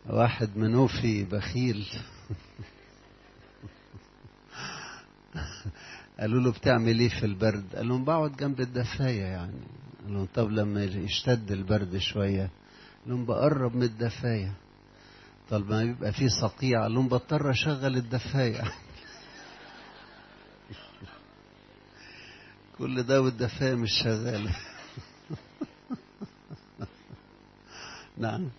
واحد منوفي بخيل قالوا له بتعمل ايه في البرد؟ قال لهم بقعد جنب الدفاية يعني. قال لهم طب لما يشتد البرد شوية؟ قال لهم بقرب من الدفاية. طب ما يبقى فيه صقيع؟ قال لهم بضطر اشغل الدفاية. كل ده والدفاية مش شغالة. نعم.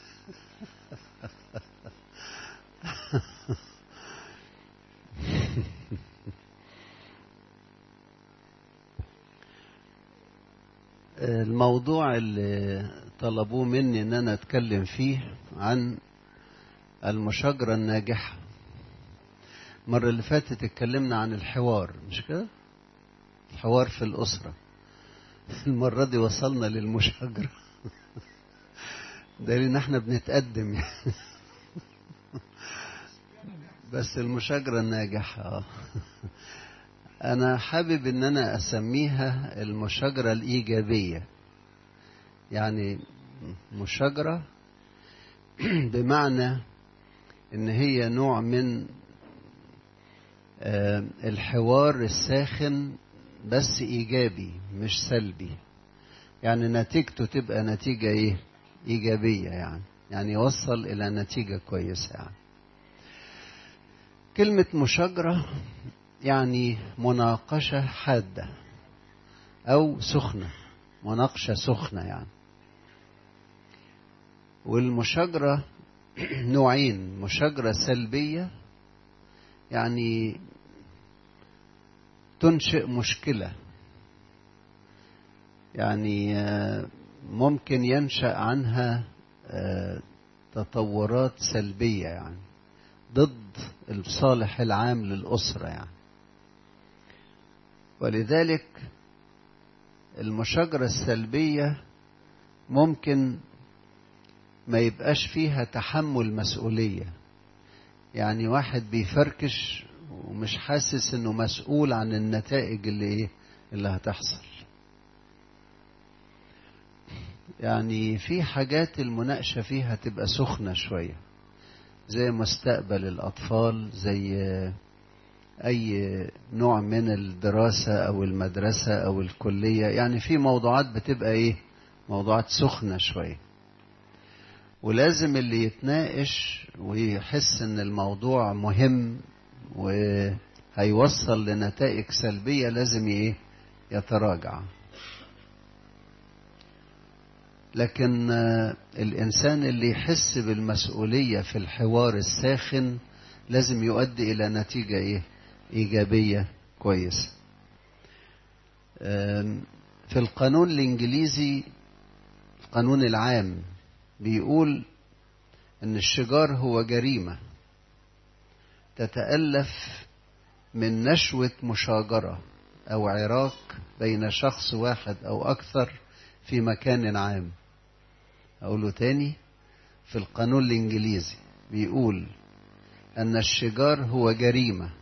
الموضوع اللي طلبوه مني ان انا اتكلم فيه عن المشاجرة الناجحة. المرة اللي فاتت اتكلمنا عن الحوار، مش كده؟ الحوار في الأسرة. المرة دي وصلنا للمشاجرة. دليل ان احنا بنتقدم يعني. بس المشاجرة الناجحة. انا حابب ان انا اسميها المشاجرة الإيجابية. يعني مشاجرة بمعنى ان هي نوع من الحوار الساخن بس إيجابي مش سلبي. يعني نتيجته تبقى نتيجة إيه؟ إيجابية يعني يوصل إلى نتيجة كويسة يعني. كلمة مشاجرة يعني مناقشة حادة أو سخنة، مناقشة سخنة يعني. والمشاجرة نوعين: مشاجرة سلبية يعني تنشئ مشكلة، يعني ممكن ينشأ عنها تطورات سلبية يعني ضد الصالح العام للأسرة يعني. ولذلك المشاجرة السلبية ممكن ما يبقاش فيها تحمل مسؤولية. يعني واحد بيفركش ومش حاسس انه مسؤول عن النتائج اللي هتحصل. يعني في حاجات المناقشة فيها تبقى سخنة شوية، زي مستقبل الأطفال، زي أي نوع من الدراسة أو المدرسة أو الكلية. يعني في موضوعات بتبقى موضوعات سخنة شوية، ولازم اللي يتناقش ويحس ان الموضوع مهم وهيوصل لنتائج سلبية لازم يتراجع. لكن الإنسان اللي يحس بالمسؤولية في الحوار الساخن لازم يؤدي إلى نتيجة إيجابية كويسة. في القانون الإنجليزي، القانون العام، بيقول إن الشجار هو جريمة تتألف من نشوة مشاجرة أو عراك بين شخص واحد أو أكثر في مكان عام. أقوله تاني: في القانون الإنجليزي بيقول أن الشجار هو جريمة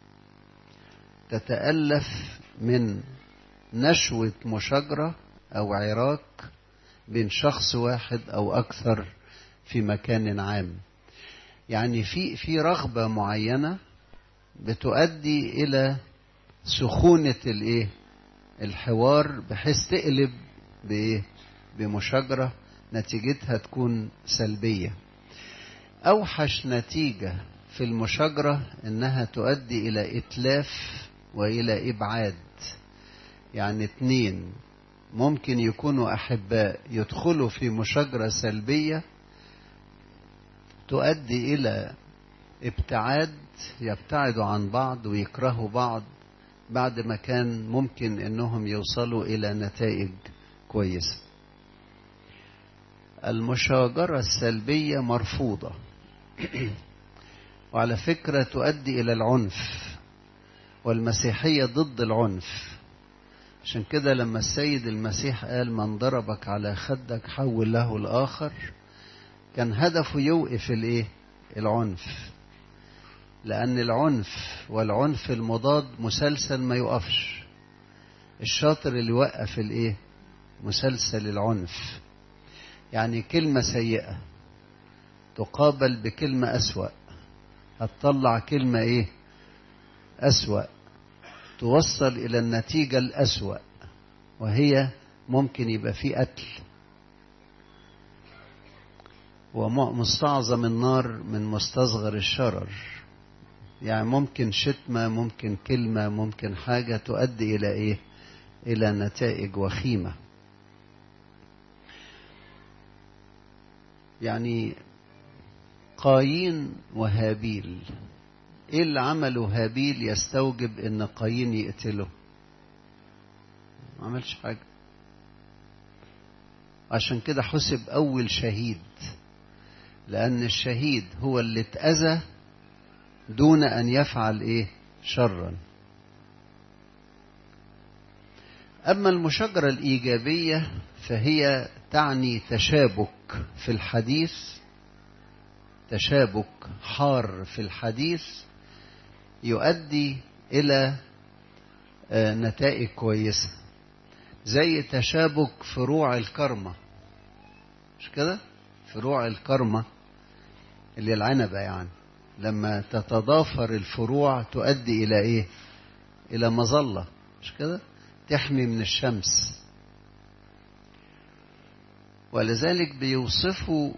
تتألف من نشوة مشاجرة أو عراك بين شخص واحد أو أكثر في مكان عام. يعني في رغبة معينة بتؤدي إلى سخونة الحوار بحيث تقلب بمشاجرة نتيجتها تكون سلبية. أوحش نتيجة في المشاجرة إنها تؤدي إلى إتلاف وإلى إبعاد. يعني اتنين ممكن يكونوا أحباء يدخلوا في مشاجرة سلبية تؤدي إلى ابتعاد، يبتعدوا عن بعض ويكرهوا بعض بعد ما كان ممكن إنهم يوصلوا إلى نتائج كويسة. المشاجرة السلبية مرفوضة، وعلى فكرة تؤدي إلى العنف، والمسيحية ضد العنف. عشان كده لما السيد المسيح قال من ضربك على خدك حول له الآخر، كان هدفه يوقف العنف. لأن العنف والعنف المضاد مسلسل ما يقفش. الشاطر اللي يوقف مسلسل العنف. يعني كلمة سيئة تقابل بكلمة أسوأ، هتطلع كلمة إيه؟ أسوأ، توصل إلى النتيجة الأسوأ، وهي ممكن يبقى فيه قتل. ومستعظم النار من مستصغر الشرر، يعني ممكن شتمة، ممكن كلمة، ممكن حاجة تؤدي إلى إيه؟ إلى نتائج وخيمة. يعني قايين وهابيل، إيه اللي عمله هابيل يستوجب إن قايين يقتله؟ ما عملش حاجة. عشان كده حسب أول شهيد، لأن الشهيد هو اللي اتأذى دون أن يفعل إيه؟ شرا. أما المشاجرة الإيجابية فهي تعني تشابك في الحديث، تشابك حار في الحديث يؤدي إلى نتائج كويسة، زي تشابك فروع الكرمة، مش كده؟ فروع الكرمة اللي العنبة، يعني لما تتضافر الفروع تؤدي إلى إيه؟ إلى مظلة، مش كده؟ تحمي من الشمس. ولذلك بيوصفوا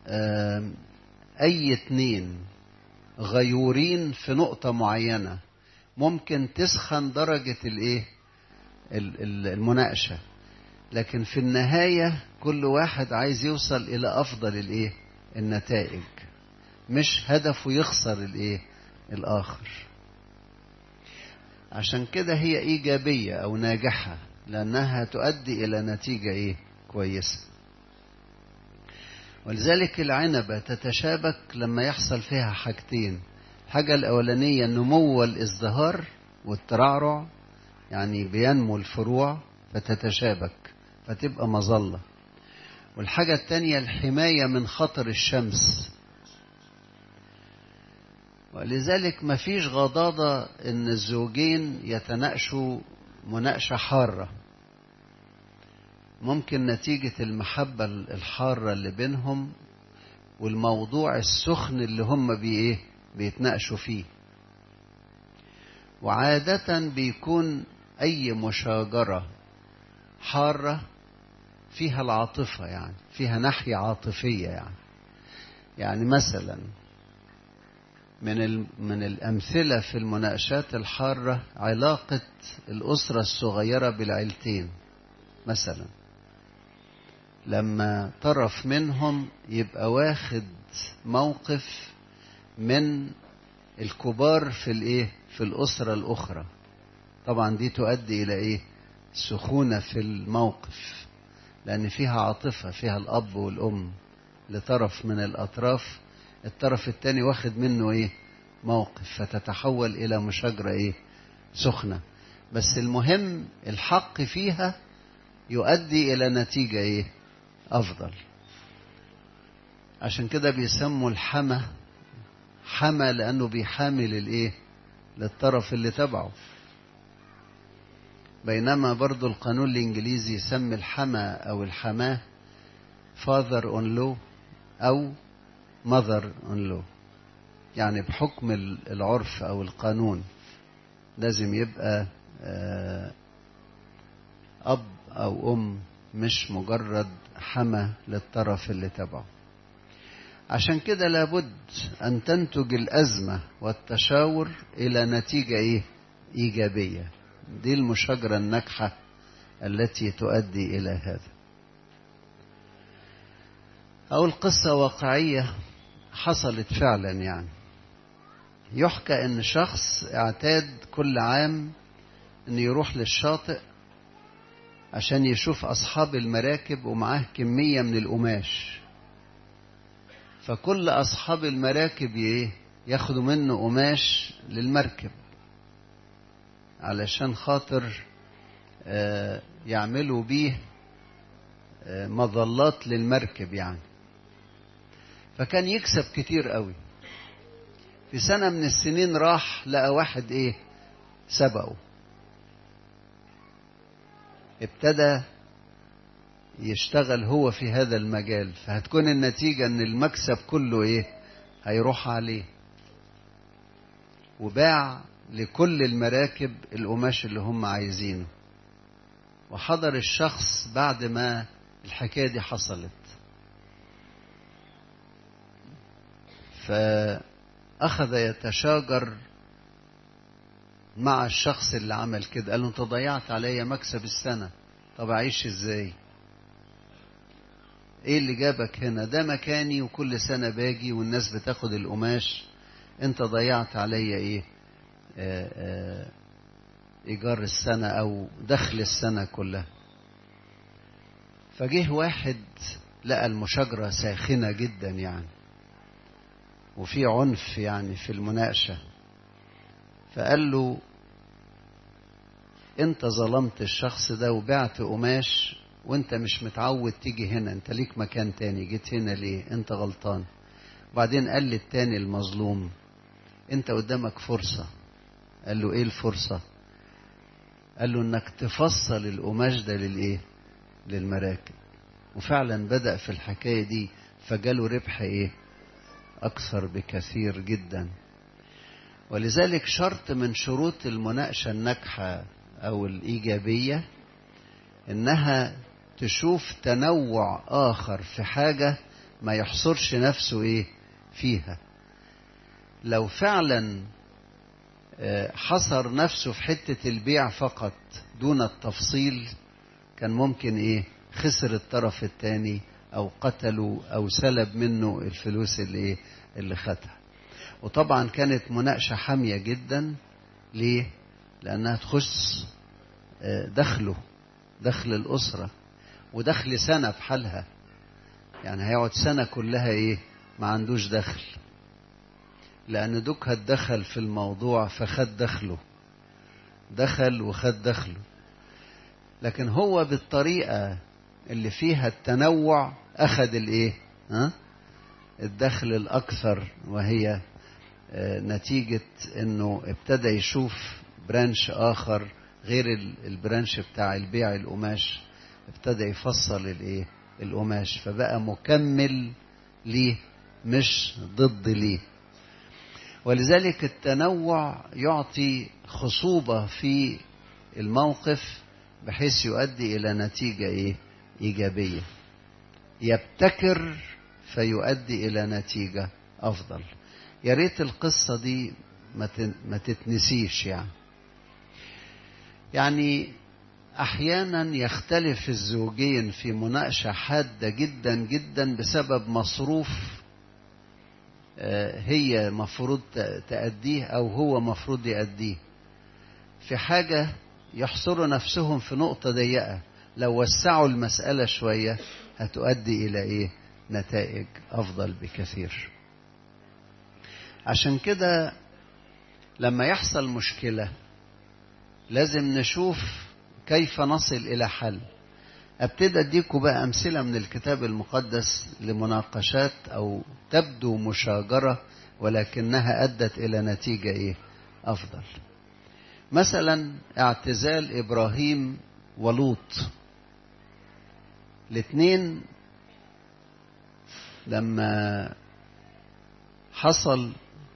أي اتنين غيورين في نقطة معينة ممكن تسخن درجة الإيه؟ المناقشة، لكن في النهاية كل واحد عايز يوصل إلى أفضل الإيه؟ النتائج، مش هدفه يخسر الإيه؟ الآخر. عشان كده هي إيجابية أو ناجحة، لأنها تؤدي إلى نتيجة إيه؟ كويسة. ولذلك العنبة تتشابك لما يحصل فيها حاجتين: الحاجة الأولانية النمو والازدهار والترعرع، يعني بينمو الفروع فتتشابك فتبقى مظلة. والحاجة التانية الحماية من خطر الشمس. ولذلك ما فيش غضاضة ان الزوجين يتناقشوا مناقشة حارة، ممكن نتيجة المحبة الحارة اللي بينهم والموضوع السخن اللي هم بيتناقشوا فيه. وعادة بيكون أي مشاجرة حارة فيها العاطفة، يعني فيها ناحية عاطفية. يعني مثلا من الأمثلة في المناقشات الحارة علاقة الأسرة الصغيرة بالعيلتين. مثلا لما طرف منهم يبقى واخد موقف من الكبار في الأسرة الأخرى، طبعا دي تؤدي إلى سخونة في الموقف، لأن فيها عاطفة، فيها الأب والأم لطرف من الأطراف، الطرف التاني واخد منه موقف، فتتحول إلى مشاجرة سخنة. بس المهم الحق فيها يؤدي إلى نتيجة أفضل. عشان كده بيسموا الحمى حمى، لأنه بيحامل للطرف اللي تبعه. بينما برضو القانون الإنجليزي يسمي الحمى أو الحماه father on law أو mother on law، يعني بحكم العرف أو القانون لازم يبقى أب أو أم، مش مجرد حمى للطرف اللي تبعه. عشان كده لابد أن تنتج الأزمة والتشاور إلى نتيجة إيجابية. دي المشاجرة الناجحة التي تؤدي إلى هذا. أو القصة واقعية حصلت فعلا. يعني يحكى أن شخص اعتاد كل عام أن يروح للشاطئ عشان يشوف أصحاب المراكب ومعاه كمية من القماش، فكل أصحاب المراكب ياخدوا منه قماش للمركب علشان خاطر يعملوا بيه مظلات للمركب يعني. فكان يكسب كتير قوي. في سنة من السنين راح لقى واحد سبقه، ابتدى يشتغل هو في هذا المجال، فهتكون النتيجة ان المكسب كله ايه؟ هيروح عليه. وباع لكل المراكب القماش اللي هم عايزينه. وحضر الشخص بعد ما الحكاية دي حصلت، فأخذ يتشاجر مع الشخص اللي عمل كده. قال له انت ضيعت عليا مكسب السنة، طب اعيش ازاي؟ ايه اللي جابك هنا؟ ده مكاني وكل سنة باجي والناس بتاخد القماش، انت ضيعت عليا ايه؟ ايجار السنة او دخل السنة كلها. فجه واحد لقى المشاجرة ساخنة جدا يعني، وفي عنف يعني في المناقشة، فقال له انت ظلمت الشخص ده وبعت قماش، وانت مش متعود تيجي هنا، انت ليك مكان تاني، جيت هنا ليه؟ انت غلطان. وبعدين قال للتاني المظلوم انت قدامك فرصة. قال له ايه الفرصة؟ قال له انك تفصل القماش ده للايه؟ للمراكب. وفعلا بدأ في الحكاية دي، فجاله ربح ايه؟ اكثر بكثير جدا. ولذلك شرط من شروط المناقشة الناجحة او الايجابية انها تشوف تنوع اخر في حاجة، ما يحصرش نفسه ايه فيها. لو فعلا حصر نفسه في حتة البيع فقط دون التفصيل، كان ممكن ايه؟ خسر الطرف الثاني او قتله او سلب منه الفلوس اللي خدها. وطبعا كانت مناقشة حامية جدا. ليه؟ لانها تخص دخل الاسرة ودخل سنة بحالها. يعني هيقعد سنة كلها ايه؟ ما عندوش دخل، لان دوك دخل في الموضوع فخد دخله، دخل وخد دخله. لكن هو بالطريقة اللي فيها التنوع اخد الايه؟ الدخل الاكثر، وهي نتيجة انه ابتدى يشوف برانش اخر غير البرانش بتاع البيع القماش، ابتدى يفصل الايه؟ القماش، فبقى مكمل ليه مش ضد ليه. ولذلك التنوع يعطي خصوبة في الموقف بحيث يؤدي إلى نتيجة إيه؟ إيجابية. يبتكر فيؤدي إلى نتيجة أفضل. يا ريت القصة دي ما تتنسيش يعني أحيانا يختلف الزوجين في مناقشة حادة جدا جدا بسبب مصروف هي مفروض تأديه أو هو مفروض يأديه، في حاجة يحصروا نفسهم في نقطة ضيقة. لو وسعوا المسألة شوية هتؤدي إلى إيه؟ نتائج أفضل بكثير. عشان كده لما يحصل مشكلة لازم نشوف كيف نصل إلى حل. ابتدى اديكم بقى أمثلة من الكتاب المقدس لمناقشات أو تبدو مشاجرة ولكنها أدت إلى نتيجة إيه؟ أفضل. مثلا اعتزال إبراهيم ولوط، الاثنين لما حصل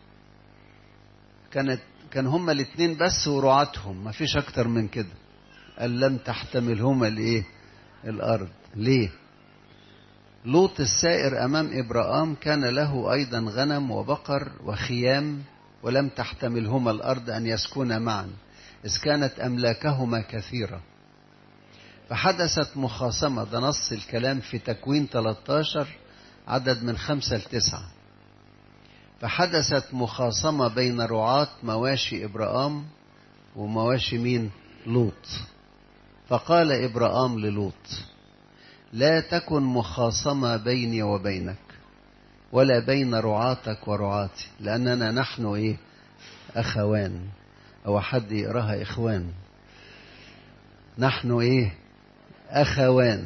كان هما الاثنين بس ورعاتهم، ما فيش أكتر من كده. قال لم تحتملهما الإيه؟ الأرض. ليه؟ لوط السائر أمام إبراهام كان له أيضا غنم وبقر وخيام، ولم تحتملهما الأرض أن يسكنا معا إذ كانت أملاكهما كثيرة. فحدثت مخاصمة، ده نص الكلام في تكوين 13 عدد من 5-9. فحدثت مخاصمة بين رعاة مواشي إبراهام ومواشي مين؟ لوط. فقال إبراهام للوط لا تكن مخاصمة بيني وبينك ولا بين رعاتك ورعاتي، لأننا نحن إيه؟ أخوان، أو حد يقراها إخوان. نحن إيه؟ أخوان.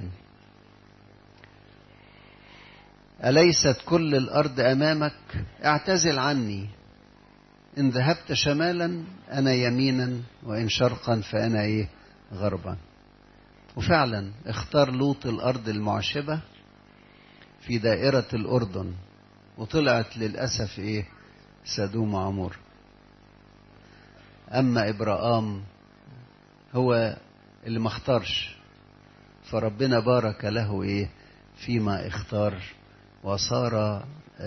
أليست كل الأرض أمامك؟ اعتزل عني، إن ذهبت شمالا أنا يمينا، وإن شرقا فأنا إيه؟ غربا. وفعلا اختار لوط الأرض المعشبة في دائرة الأردن، وطلعت للأسف إيه؟ سدوم وعمور. أما إبراهام هو اللي ما اختارش، فربنا بارك له إيه؟ فيما اختار، وصار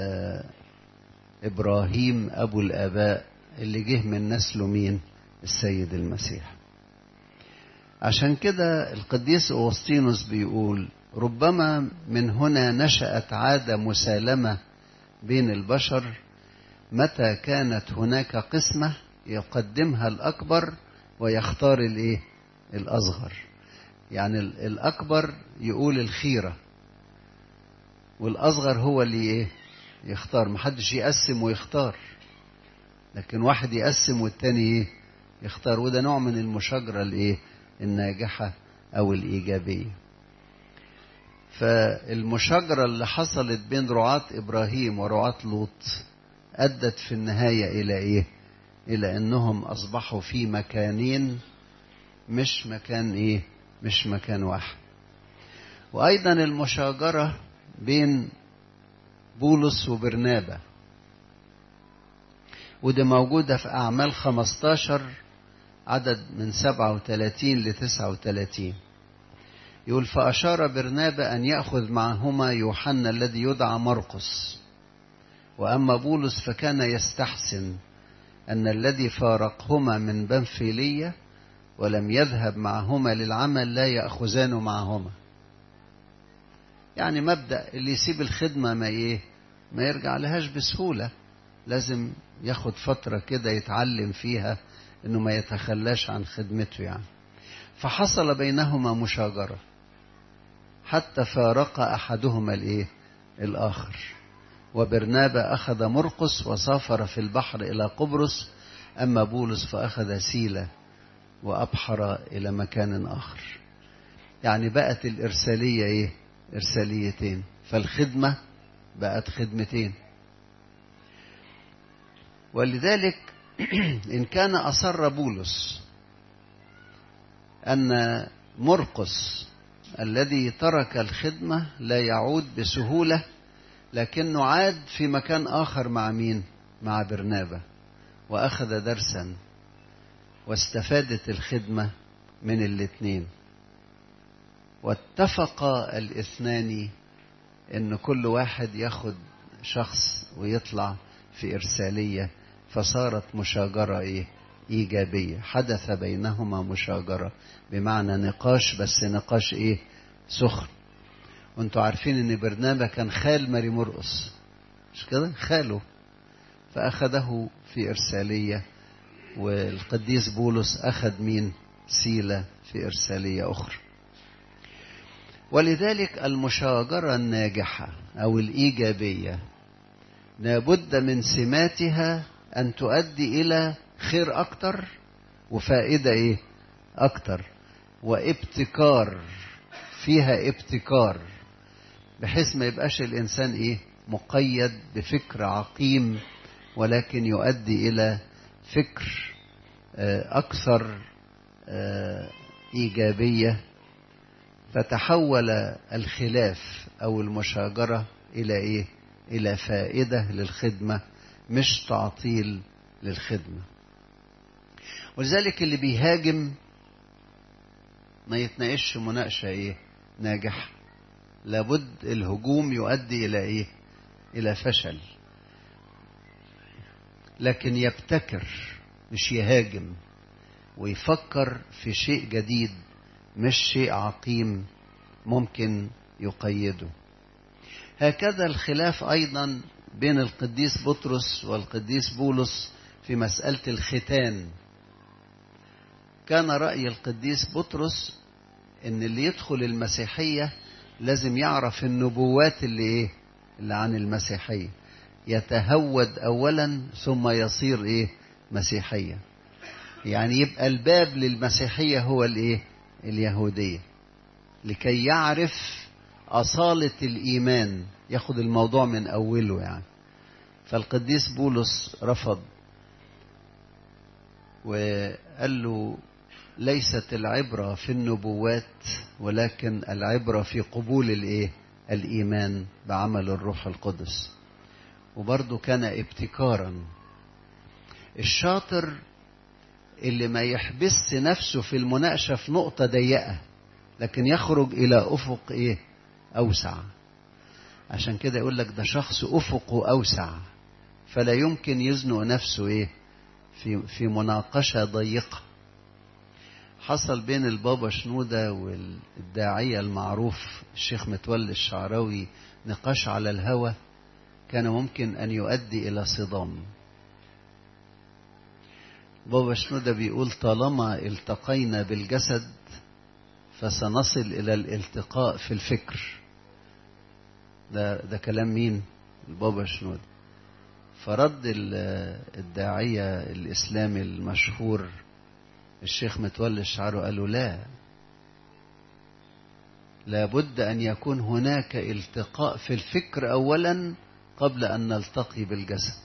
إبراهيم أبو الآباء اللي جه من نسله مين؟ السيد المسيح. عشان كده القديس أوغسطينوس بيقول ربما من هنا نشأت عادة مسالمة بين البشر، متى كانت هناك قسمة يقدمها الأكبر ويختار الإيه؟ الأصغر. يعني الأكبر يقول الخيرة، والأصغر هو اللي إيه؟ يختار. محدش يقسم ويختار، لكن واحد يقسم والتاني إيه؟ يختار. وده نوع من المشاجرة الإيه؟ الناجحة أو الإيجابية. فالمشاجرة اللي حصلت بين رعاة إبراهيم ورعاة لوط أدت في النهاية إلى إيه؟ إلى أنهم أصبحوا في مكانين، مش مكان إيه؟ مش مكان واحد. وأيضا المشاجرة بين بولس وبرنابا، وده موجودة في أعمال 15 عدد من 37 ل 39. يقول فأشار برنابا أن يأخذ معهما يوحنا الذي يدعى مرقس، وأما بولس فكان يستحسن أن الذي فارقهما من بنفيلية ولم يذهب معهما للعمل لا يأخذان معهما. يعني مبدأ اللي يسيب الخدمة ما يرجع لهاش بسهولة، لازم ياخد فترة كده يتعلم فيها انه ما يتخلاش عن خدمته يعني. فحصل بينهما مشاجرة حتى فارق احدهما الاخر. وبرنابا اخذ مرقس وسافر في البحر الى قبرص، اما بولس فاخذ سيلة وابحر الى مكان اخر. يعني بقت الارسالية ارساليتين، فالخدمة بقت خدمتين. ولذلك إن كان أصر بولس أن مرقس الذي ترك الخدمة لا يعود بسهولة، لكنه عاد في مكان آخر مع مين؟ مع برنابا، وأخذ درسا، واستفادت الخدمة من الاثنين. واتفق الاثنان إن كل واحد ياخد شخص ويطلع في إرسالية، فصارت مشاجرة إيجابية. حدث بينهما مشاجرة بمعنى نقاش، بس نقاش سخن. وانتوا عارفين ان برنابا كان خال ماري مرقس، مش كده؟ خاله، فأخذه في إرسالية. والقديس بولس أخذ مين؟ سيلة في إرسالية أخرى. ولذلك المشاجرة الناجحة أو الإيجابية لابد من سماتها أن تؤدي إلى خير أكتر وفائدة أكتر وابتكار، فيها ابتكار، بحيث ما يبقاش الإنسان مقيد بفكر عقيم، ولكن يؤدي إلى فكر أكثر إيجابية، فتحول الخلاف أو المشاجرة إلى إلى فائدة للخدمة، مش تعطيل للخدمة. ولذلك اللي بيهاجم ما يتناقش مناقشة ناجحة. لابد الهجوم يؤدي إلى إلى فشل، لكن يبتكر مش يهاجم، ويفكر في شيء جديد مش شيء عقيم ممكن يقيده. هكذا الخلاف أيضا بين القديس بطرس والقديس بولس في مسألة الختان. كان رأي القديس بطرس إن اللي يدخل المسيحية لازم يعرف النبوات اللي عن المسيحية، يتهود أولا ثم يصير مسيحية. يعني يبقى الباب للمسيحية هو اليهودية، لكي يعرف أصالة الإيمان، ياخد الموضوع من أوله يعني. فالقديس بولس رفض وقال له ليست العبرة في النبوات، ولكن العبرة في قبول الإيمان بعمل الروح القدس. وبرضه كان ابتكارا. الشاطر اللي ما يحبس نفسه في المناقشة في نقطة ضيقة، لكن يخرج إلى أفق أوسع. عشان كده يقول لك ده شخص أفقه أوسع، فلا يمكن يزنق نفسه في مناقشة ضيقة. حصل بين البابا شنودة والداعية المعروف الشيخ متولي الشعراوي نقاش على الهوى كان ممكن أن يؤدي إلى صدام. بابا شنودة بيقول طالما التقينا بالجسد فسنصل إلى الالتقاء في الفكر. ده كلام مين؟ البابا شنودة. فرد الداعية الإسلامي المشهور الشيخ متولي الشعراوي قالوا لا بد أن يكون هناك التقاء في الفكر أولا قبل أن نلتقي بالجسد.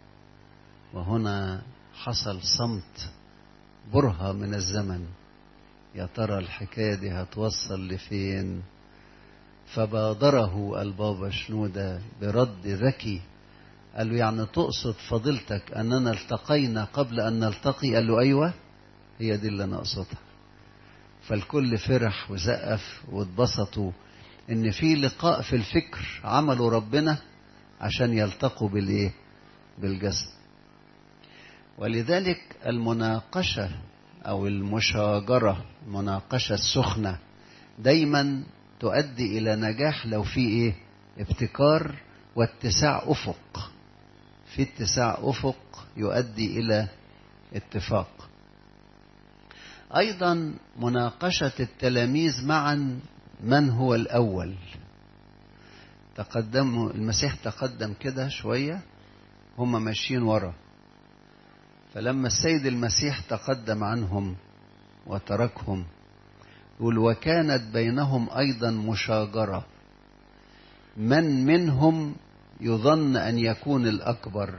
وهنا حصل صمت برهة من الزمن. يا ترى الحكاية دي هتوصل لفين؟ فبادره البابا شنودة برد ذكي. قال له يعني تقصد فضيلتك أننا التقينا قبل أن نلتقي؟ قال له أيوة، هي دي اللي أنا أقصدها. فالكل فرح وزقف واتبسطوا إن في لقاء في الفكر عمله ربنا عشان يلتقوا بالجسد. ولذلك المناقشة أو المشاجرة، المناقشة السخنة دايما تؤدي إلى نجاح لو في ابتكار واتساع أفق. في اتساع أفق يؤدي إلى اتفاق. أيضا مناقشة التلاميذ معا من هو الأول. المسيح تقدم كده شوية، هم ماشيين ورا. فلما السيد المسيح تقدم عنهم وتركهم يقول وكانت بينهم أيضا مشاجرة من منهم يظن أن يكون الأكبر.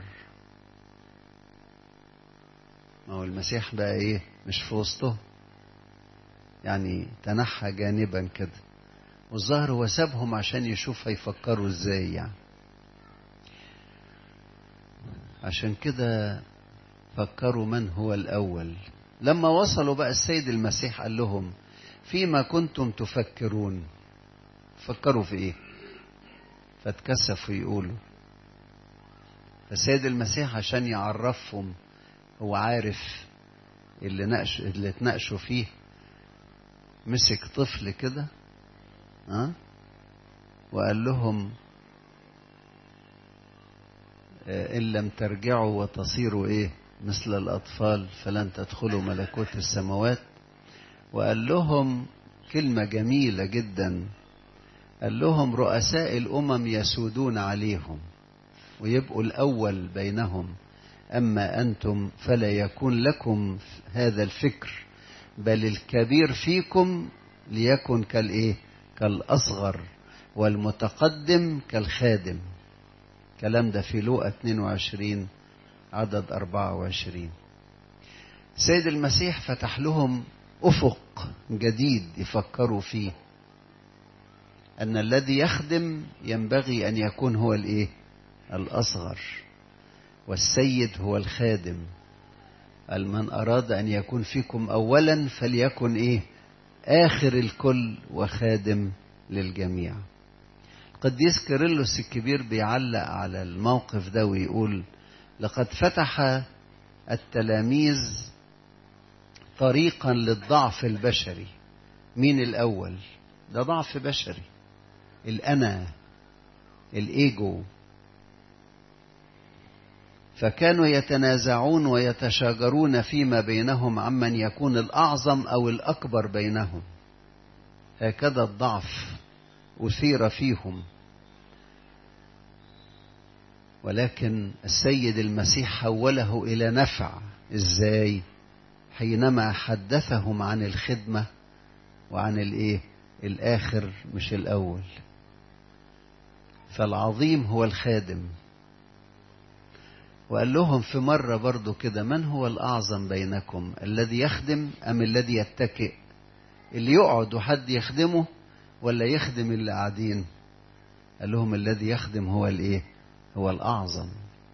ما هو المسيح بقى مش في وسطه، يعني تنحى جانبا كده، والظاهر هو سابهم عشان يشوف هيفكروا ازاي يعني. عشان كده فكروا من هو الأول. لما وصلوا بقى السيد المسيح قال لهم فيما كنتم تفكرون. فكروا في ايه؟ فاتكسفوا يقولوا. فالسيد المسيح عشان يعرفهم هو عارف اللي اتناقشوا فيه، مسك طفل كده وقال لهم إن لم ترجعوا وتصيروا مثل الأطفال فلن تدخلوا ملكوت السماوات. وقال لهم كلمة جميلة جدا، قال لهم رؤساء الأمم يسودون عليهم ويبقوا الأول بينهم، أما أنتم فلا يكون لكم هذا الفكر، بل الكبير فيكم ليكن كالأصغر والمتقدم كالخادم. كلام ده في لوقا 22 عدد 24. سيد المسيح فتح لهم أفق جديد يفكروا فيه، أن الذي يخدم ينبغي أن يكون هو الأصغر، والسيد هو الخادم. قال من أراد أن يكون فيكم أولا فليكن آخر الكل وخادم للجميع. القديس كيرلس الكبير بيعلق على الموقف ده ويقول لقد فتح التلاميذ طريقا للضعف البشري. مين الأول؟ ده ضعف بشري، الأنا، الإيجو. فكانوا يتنازعون ويتشاجرون فيما بينهم عمن يكون الأعظم أو الأكبر بينهم. هكذا الضعف أثير فيهم. ولكن السيد المسيح حوله إلى نفع. إزاي؟ حينما حدثهم عن الخدمة وعن الآخر مش الأول. فالعظيم هو الخادم. وقال لهم في مرة برضو كده: من هو الأعظم بينكم، الذي يخدم أم الذي يتكئ؟ اللي يقعد وحد يخدمه ولا يخدم اللي قاعدين؟ قال لهم: الذي يخدم هو الايه؟ هو الأعظم.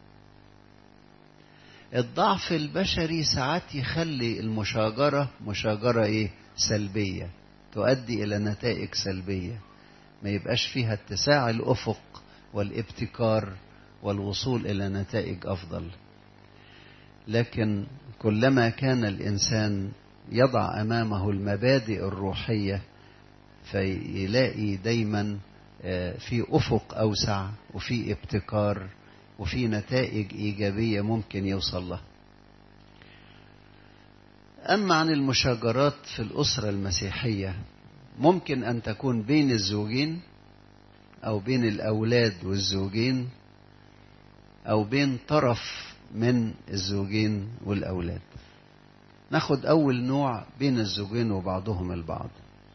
الضعف البشري ساعات يخلي المشاجرة مشاجرة ايه؟ سلبية، تؤدي إلى نتائج سلبية، ما يبقاش فيها اتساع الأفق والابتكار والوصول إلى نتائج أفضل. لكن كلما كان الإنسان يضع أمامه المبادئ الروحية فيلاقي دايما في أفق أوسع وفي ابتكار وفي نتائج إيجابية ممكن يوصل لها. أما عن المشاجرات في الأسرة المسيحية، ممكن أن تكون بين الزوجين أو بين الأولاد والزوجين أو بين طرف من الزوجين والأولاد. ناخد أول نوع بين الزوجين وبعضهم البعض.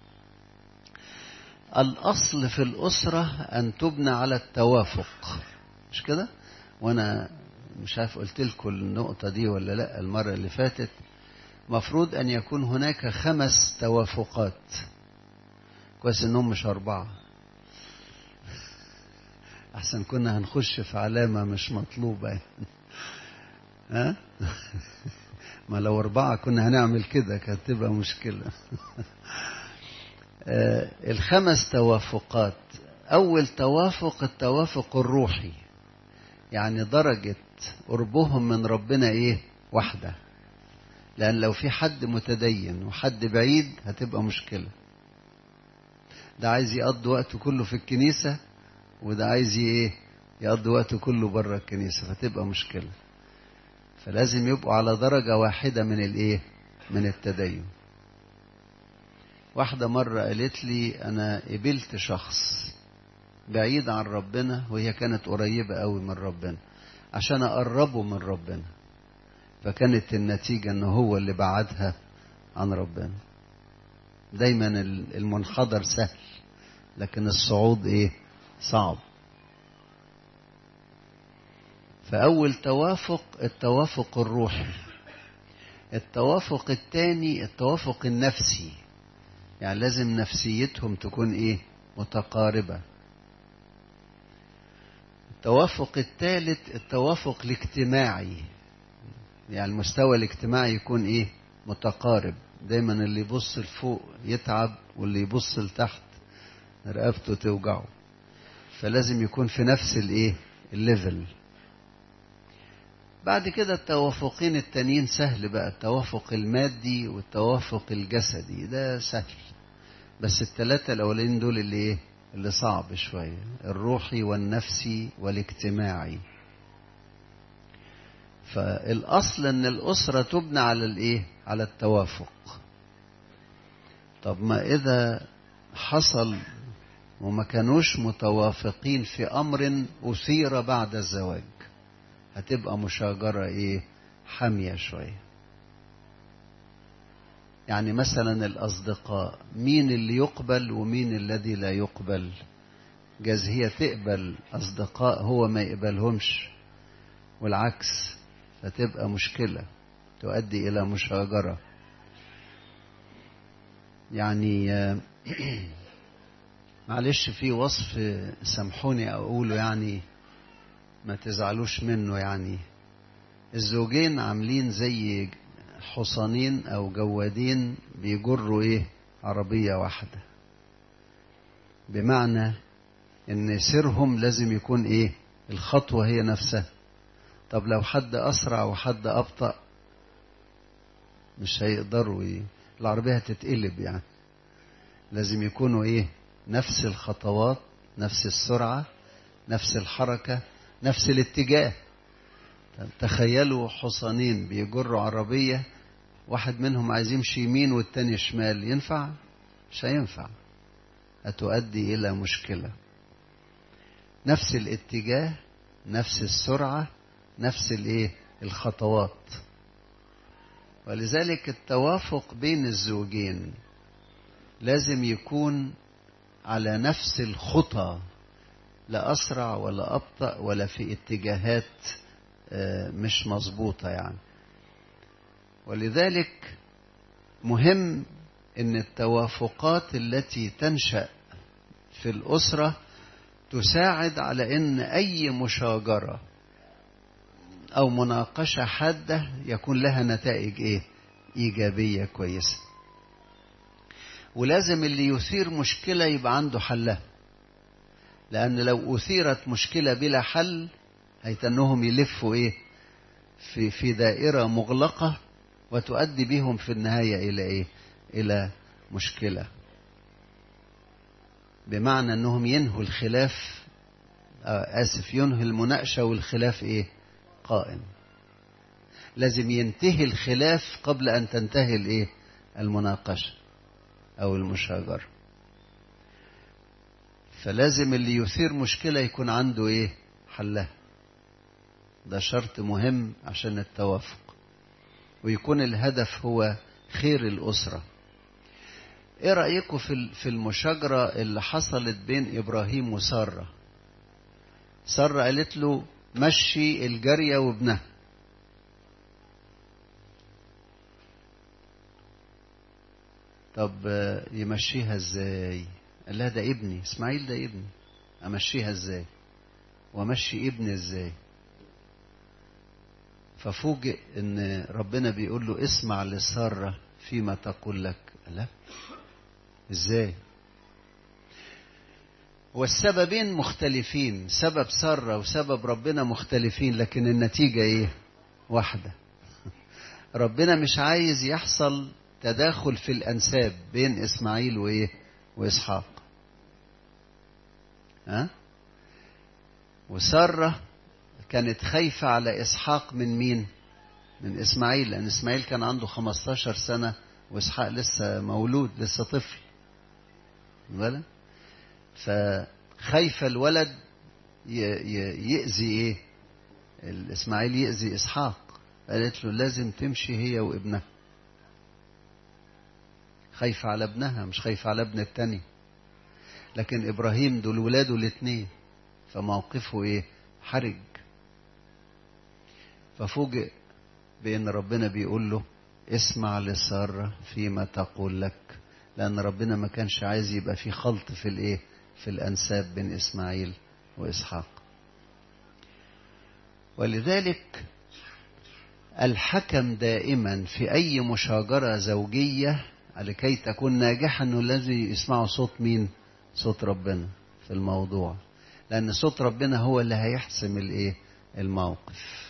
الأصل في الأسرة أن تبنى على التوافق، مش كده؟ وأنا مش عارف قلت لكم النقطة دي ولا لا المرة اللي فاتت. مفروض أن يكون هناك 5 توافقات. كويس إنهم مش 4، أحسن كنا هنخش في علامة مش مطلوبة. ها؟ ما لو 4 كنا هنعمل كده، كانت تبقى مشكلة. 5 توافقات. أول توافق التوافق الروحي، يعني درجة قربهم من ربنا إيه؟ واحدة. لأن لو في حد متدين وحد بعيد هتبقى مشكلة. ده عايز يقضي وقته كله في الكنيسة، وده عايز إيه؟ يقضي وقته كله بره الكنيسة، فتبقى مشكلة. فلازم يبقوا على درجة واحدة من الإيه؟ من التدين. واحدة مرة قالت لي: أنا قبلت شخص بعيد عن ربنا وهي كانت قريبة قوي من ربنا عشان أقربه من ربنا، فكانت النتيجة أنه هو اللي بعدها عن ربنا. دايما المنحدر سهل لكن الصعود إيه؟ صعب. فأول توافق التوافق الروحي. التوافق الثاني التوافق النفسي، يعني لازم نفسيتهم تكون إيه؟ متقاربة. التوافق الثالث التوافق الاجتماعي، يعني المستوى الاجتماعي يكون إيه؟ متقارب. دايما اللي يبص لفوق يتعب واللي يبص لتحت رقبته توجعه، فلازم يكون في نفس الإيه؟ الليفل. بعد كده التوافقين التانيين سهل بقى، التوافق المادي والتوافق الجسدي ده سهل، بس ال3 الأولين دول اللي إيه؟ اللي صعب شوية، الروحي والنفسي والاجتماعي. فالأصل أن الأسرة تبنى على الإيه؟ على التوافق. طب ما إذا حصل وما كانوش متوافقين في أمر أثير بعد الزواج، هتبقى مشاجرة إيه؟ حامية شوية. يعني مثلا الأصدقاء، مين اللي يقبل ومين الذي لا يقبل؟ جاز هي تقبل أصدقاء هو ما يقبلهمش والعكس، فتبقى مشكلة تؤدي إلى مشاجرة. يعني معلش في وصف سامحوني أقوله، يعني ما تزعلوش منه. يعني الزوجين عاملين زي حصانين أو جوادين بيجروا إيه؟ عربية واحدة، بمعنى إن سيرهم لازم يكون إيه؟ الخطوة هي نفسها. طب لو حد أسرع وحد أبطأ مش هيقدروا العربية هتتقلب. يعني لازم يكونوا إيه؟ نفس الخطوات، نفس السرعة، نفس الحركة، نفس الاتجاه. تخيلوا حصانين بيجروا عربية، واحد منهم عايز يمشي يمين والتاني شمال، ينفع؟ مش هينفع، هتؤدي إلى مشكلة. نفس الاتجاه، نفس السرعة، نفس الايه؟ الخطوات. ولذلك التوافق بين الزوجين لازم يكون على نفس الخطى، لا أسرع ولا أبطأ ولا في اتجاهات مش مظبوطة يعني. ولذلك مهم ان التوافقات التي تنشأ في الأسرة تساعد على ان اي مشاجرة او مناقشة حادة يكون لها نتائج ايجابية كويسة. ولازم اللي يثير مشكلة يبقى عنده حلها، لان لو اثيرت مشكلة بلا حل هيتنهم يلفوا في دائرة مغلقة وتؤدي بهم في النهاية الى الى مشكلة، بمعنى انهم ينهوا الخلاف، ينهي المناقشة والخلاف قائم. لازم ينتهي الخلاف قبل ان تنتهي المناقشة او المشاجرة. فلازم اللي يثير مشكلة يكون عنده حلها. ده شرط مهم عشان التوافق، ويكون الهدف هو خير الأسرة. ايه رأيكم في المشاجرة اللي حصلت بين إبراهيم وسارة؟ سارة قالت له مشي الجارية وابنها. طب يمشيها ازاي؟ قال لها ده ابني اسماعيل، ده ابني، امشيها ازاي وامشي ابني ازاي؟ ففوجئ ان ربنا بيقول له اسمع لسارة فيما تقول لك. لا، ازاي؟ والسببين مختلفين، سبب سارة وسبب ربنا مختلفين، لكن النتيجة واحدة. ربنا مش عايز يحصل تداخل في الأنساب بين إسماعيل وإسحاق. وسارة كانت خايفة على إسحاق من مين؟ من إسماعيل، لأن إسماعيل كان عنده 15 سنة وإسحاق لسه مولود، لسه طفل. فخايفة الولد يأذي إسماعيل، يأذي إسحاق. قالت له لازم تمشي هي وابنها. خايفة على ابنها، مش خايفة على ابن التاني. لكن إبراهيم دول ولاده الاثنين، فموقفه حرج. ففوجئ بأن ربنا بيقول له اسمع لسارة فيما تقول لك، لأن ربنا ما كانش عايز يبقى في خلط في الأنساب بين إسماعيل وإسحاق. ولذلك الحكم دائما في أي مشاجرة زوجية لكي تكون ناجحة أنه لازم يسمعوا صوت مين؟ صوت ربنا في الموضوع، لأن صوت ربنا هو اللي هيحسم الموقف.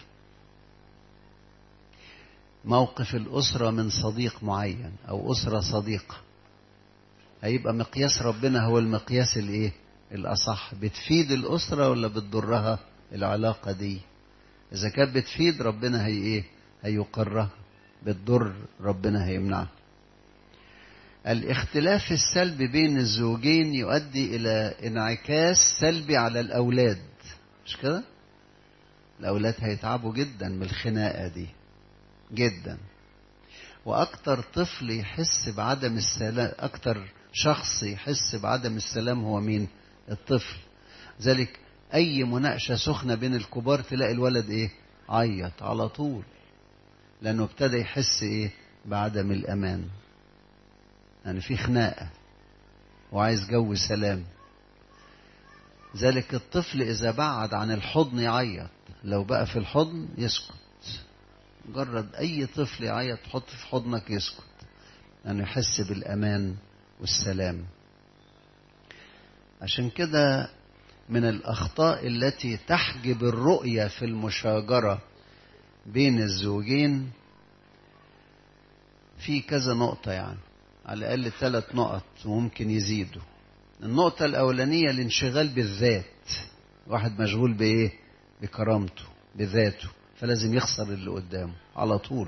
موقف الأسرة من صديق معين أو أسرة صديقة هيبقى مقياس ربنا هو المقياس الأصح. بتفيد الأسرة ولا بتضرها العلاقة دي؟ إذا كانت بتفيد ربنا هيقرها، بتضر ربنا هيمنعها. الاختلاف السلبي بين الزوجين يؤدي إلى انعكاس سلبي على الأولاد، مش كده؟ الأولاد هيتعبوا جدا من الخناقة دي جدا. وأكتر طفل يحس بعدم السلام، أكتر شخص يحس بعدم السلام هو مين؟ الطفل. ذلك أي مناقشة سخنة بين الكبار تلاقي الولد عيط على طول، لأنه ابتدى يحس بعدم الأمان، يعني في خناقة وعايز جو سلام. ذلك الطفل إذا بعد عن الحضن يعيط، لو بقى في الحضن يسكت. مجرد أي طفل يعيط تحط في حضنك يسكت، لأنه يحس بالأمان والسلام. عشان كده من الأخطاء التي تحجب الرؤية في المشاجرة بين الزوجين في كذا نقطة، يعني على الأقل 3 نقط وممكن يزيدوا. النقطة الأولانية الانشغال بالذات. واحد مشغول بكرامته بذاته، فلازم يخسر اللي قدامه على طول.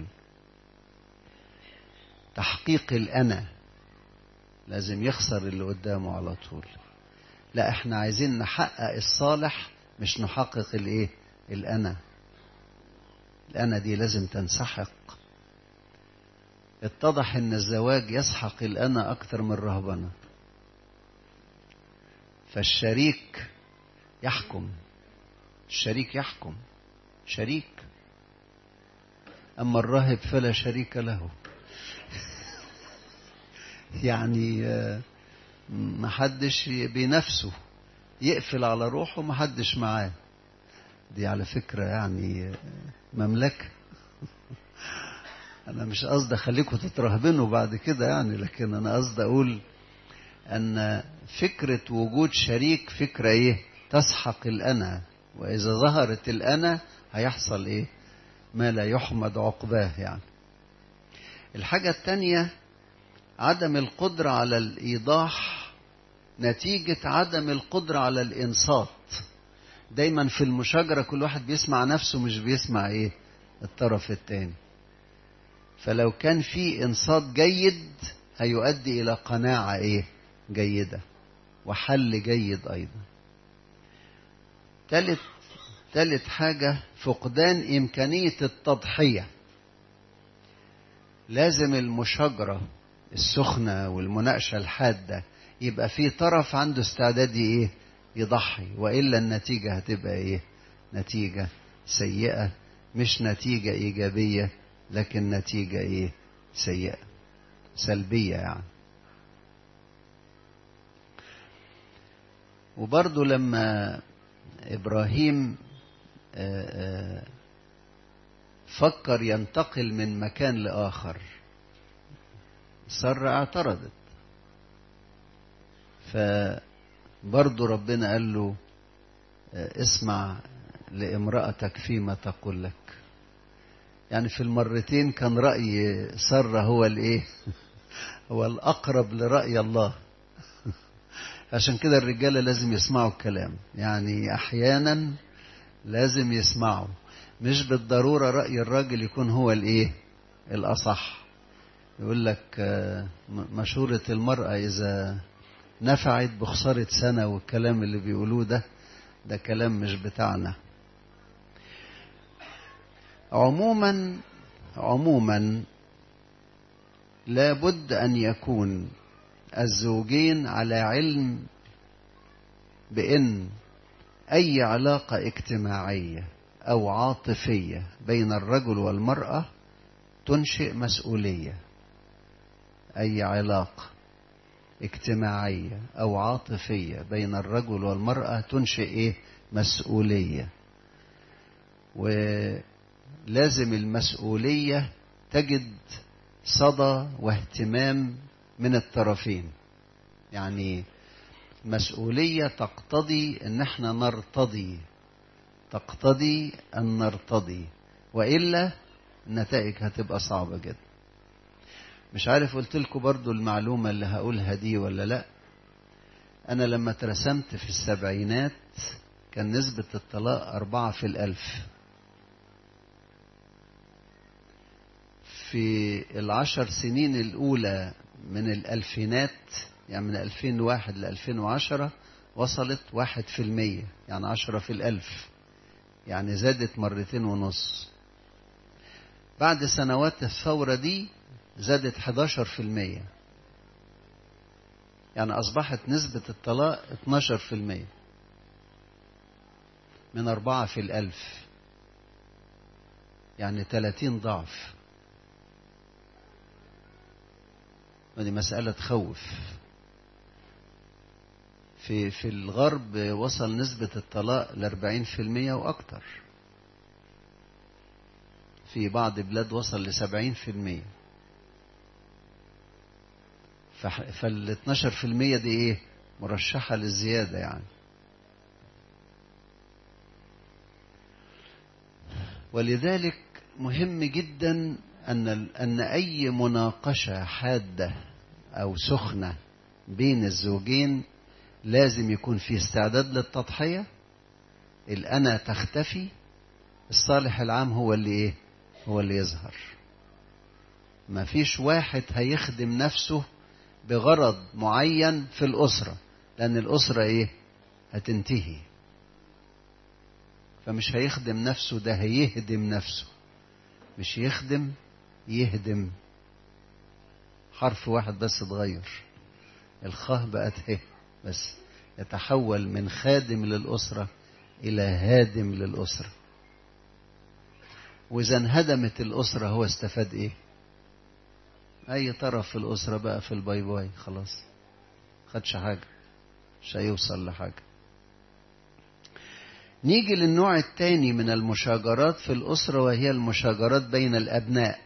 تحقيق الأنا، لازم يخسر اللي قدامه على طول. لا، احنا عايزين نحقق الصالح، مش نحقق الأنا. الأنا دي لازم تنسحق. اتضح ان الزواج يسحق الأنا اكتر من الرهبنة. فالشريك يحكم، الشريك يحكم، شريك. أما الراهب فلا شريك له. يعني محدش بنفسه يقفل على روحه، محدش معاه. دي على فكرة يعني مملكة. أنا مش قصدي أخليكم تترهبنوا بعد كده يعني، لكن أنا قصدي أقول أن فكرة وجود شريك فكرة إيه؟ تسحق الأنا، وإذا ظهرت الأنا هيحصل إيه؟ ما لا يحمد عقباه يعني. الحاجة التانية عدم القدرة على الإيضاح نتيجة عدم القدرة على الإنصات. دايما في المشاجرة كل واحد بيسمع نفسه، مش بيسمع إيه؟ الطرف التاني. فلو كان في إنصات جيد هيؤدي إلى قناعة إيه؟ جيدة، وحل جيد أيضا. ثالث حاجة فقدان إمكانية التضحية. لازم المشاجرة السخنة والمناقشة الحادة يبقى في طرف عنده استعداد إيه؟ يضحي، وإلا النتيجة هتبقى إيه؟ نتيجة سيئة، مش نتيجة إيجابية، لكن نتيجة إيه؟ سيئة، سلبية يعني. وبرضو لما إبراهيم فكر ينتقل من مكان لآخر، سارة اعترضت، فبرضو ربنا قال له اسمع لامرأتك فيما تقول لك. يعني في المرتين كان رأي سارة هو الايه؟ هو الأقرب لرأي الله. عشان كده الرجالة لازم يسمعوا الكلام، يعني أحيانا لازم يسمعوا، مش بالضرورة رأي الراجل يكون هو الايه؟ الأصح. يقول لك مشورة المرأة إذا نفعت بخسارة سنة، والكلام اللي بيقولوه ده كلام مش بتاعنا. عموما لابد أن يكون الزوجين على علم بأن أي علاقة اجتماعية أو عاطفية بين الرجل والمرأة تنشئ مسؤولية. أي علاقة اجتماعية أو عاطفية بين الرجل والمرأة تنشئ إيه؟ مسؤولية. ولازم المسؤولية تجد صدى واهتمام من الطرفين. يعني مسؤولية تقتضي ان احنا نرتضي، تقتضي ان نرتضي، وإلا النتائج هتبقى صعبة جدا. مش عارف قلت لكم برضو المعلومة اللي هقولها دي ولا لا. انا لما ترسمت في السبعينات كان نسبة الطلاق 4 في 1000. في 10 سنين الأولى من الألفينات، يعني من 2001 ل 2010 وصلت 1%، يعني 10 في 1000، يعني زادت 2.5 مرات. بعد سنوات الثورة دي زادت 11%، يعني أصبحت نسبة الطلاق 12% من 4 في 1000، يعني 30 ضعف. ودي مسألة تخوف. في الغرب وصل نسبة الطلاق ل40% وأكتر، في بعض بلاد وصل ل70%. فال12% دي إيه؟ مرشحة للزيادة يعني. ولذلك مهم جدا أن أي مناقشة حادة أو سخنة بين الزوجين لازم يكون في استعداد للتضحية، الأنا تختفي، الصالح العام هو اللي إيه؟ هو اللي يظهر. ما فيش واحد هيخدم نفسه بغرض معين في الأسرة، لأن الأسرة إيه؟ هتنتهي. فمش هيخدم نفسه، ده هيهدم نفسه. مش يخدم، يهدم. حرف واحد بس اتغير، الخاء بقت ه، بس يتحول من خادم للأسرة إلى هادم للأسرة. وإذا انهدمت الأسرة هو استفاد إيه؟ أي طرف في الأسرة بقى في الباي باي خلاص، خدش حاجة، مش هيوصل لحاجة. نيجي للنوع الثاني من المشاجرات في الأسرة، وهي المشاجرات بين الأبناء.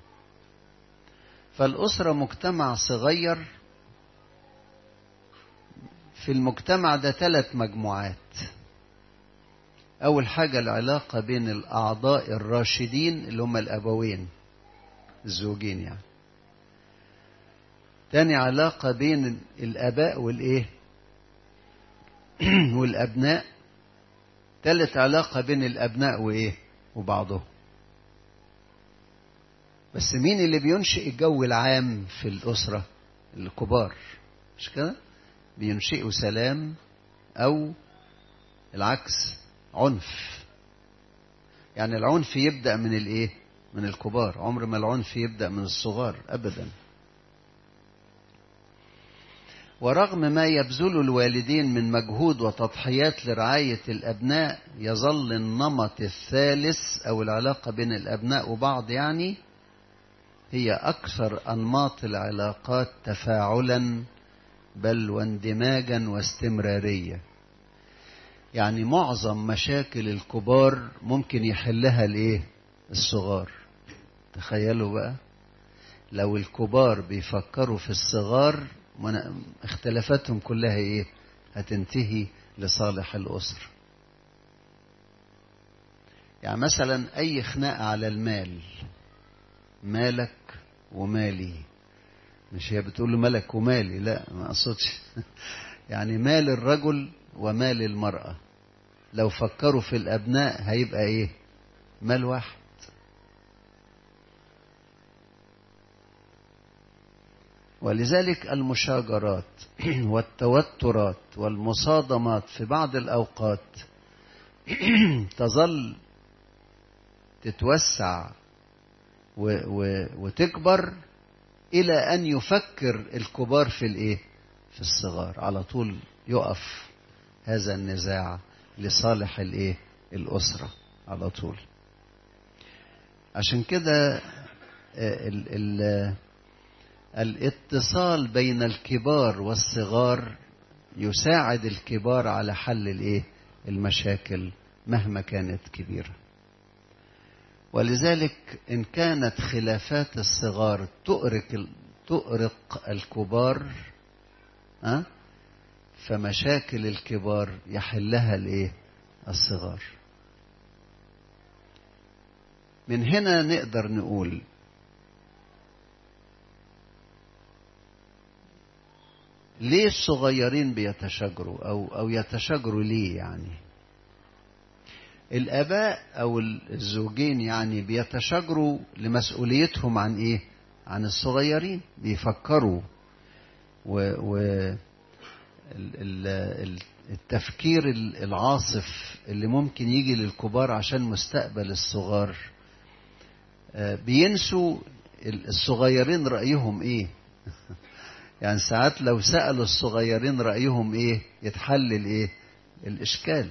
فالأسرة مجتمع صغير، في المجتمع ده 3 مجموعات. أول حاجة العلاقة بين الأعضاء الراشدين اللي هم الأبوين الزوجين يعني. تاني علاقة بين الآباء والإيه والأبناء. تالت علاقة بين الأبناء وإيه وبعضهم. بس مين اللي بينشئ الجو العام في الأسرة؟ الكبار، مش كده؟ بينشئوا سلام أو العكس عنف. يعني العنف يبدأ من الإيه؟ من الكبار، عمر ما العنف يبدأ من الصغار أبدا. ورغم ما يبذل الوالدين من مجهود وتضحيات لرعاية الأبناء، يظل النمط الثالث أو العلاقة بين الأبناء وبعض يعني هي أكثر أنماط العلاقات تفاعلا بل واندماجا واستمرارية. يعني معظم مشاكل الكبار ممكن يحلها الإيه؟ الصغار. تخيلوا بقى لو الكبار بيفكروا في الصغار، اختلافاتهم كلها ايه؟ هتنتهي لصالح الأسرة. يعني مثلا اي خناقة على المال، مالك ومالي، مش هي بتقول له مالك ومالي، لا ما اقصدش يعني مال الرجل ومال المرأة، لو فكروا في الأبناء هيبقى ايه؟ مال واحد. ولذلك المشاجرات والتوترات والمصادمات في بعض الأوقات تظل تتوسع وتكبر إلى أن يفكر الكبار في الإيه؟ في الصغار. على طول يقف هذا النزاع لصالح الإيه؟ الأسرة على طول. عشان كده الاتصال بين الكبار والصغار يساعد الكبار على حل الايه؟ المشاكل مهما كانت كبيرة. ولذلك إن كانت خلافات الصغار تؤرق الكبار، فمشاكل الكبار يحلها الايه؟ الصغار. من هنا نقدر نقول ليه الصغيرين بيتشاجروا أو يتشاجروا ليه؟ يعني الآباء أو الزوجين يعني بيتشاجروا لمسؤوليتهم عن إيه؟ عن الصغيرين. بيفكروا التفكير العاصف اللي ممكن يجي للكبار عشان مستقبل الصغار، بينسوا الصغيرين رأيهم إيه. يعني ساعات لو سألوا الصغيرين رأيهم إيه يتحل الإيه؟ الإشكال.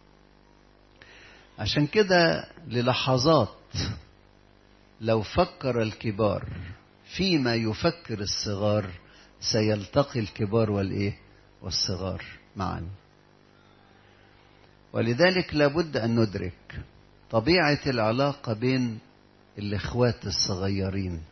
عشان كده للحظات لو فكر الكبار فيما يفكر الصغار، سيلتقي الكبار والإيه؟ والصغار معا. ولذلك لابد أن ندرك طبيعة العلاقة بين الإخوات الصغيرين.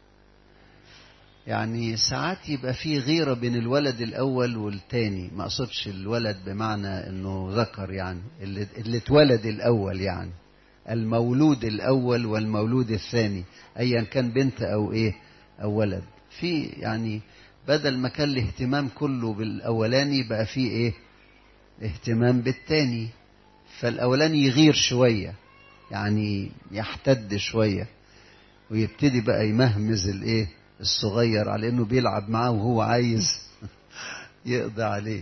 يعني ساعات يبقى فيه غيرة بين الولد الأول والتاني، ما أقصدش الولد بمعنى أنه ذكر، يعني اللي اتولد الأول، يعني المولود الأول والمولود الثاني، أيا كان بنت أو إيه أو ولد. في يعني بدل ما كان الاهتمام كله بالأولاني بقى فيه إيه؟ اهتمام بالتاني. فالأولاني يغير شوية، يعني يحتد شوية، ويبتدي بقى يمهمز الإيه؟ الصغير على انه بيلعب معاه وهو عايز يقضي عليه.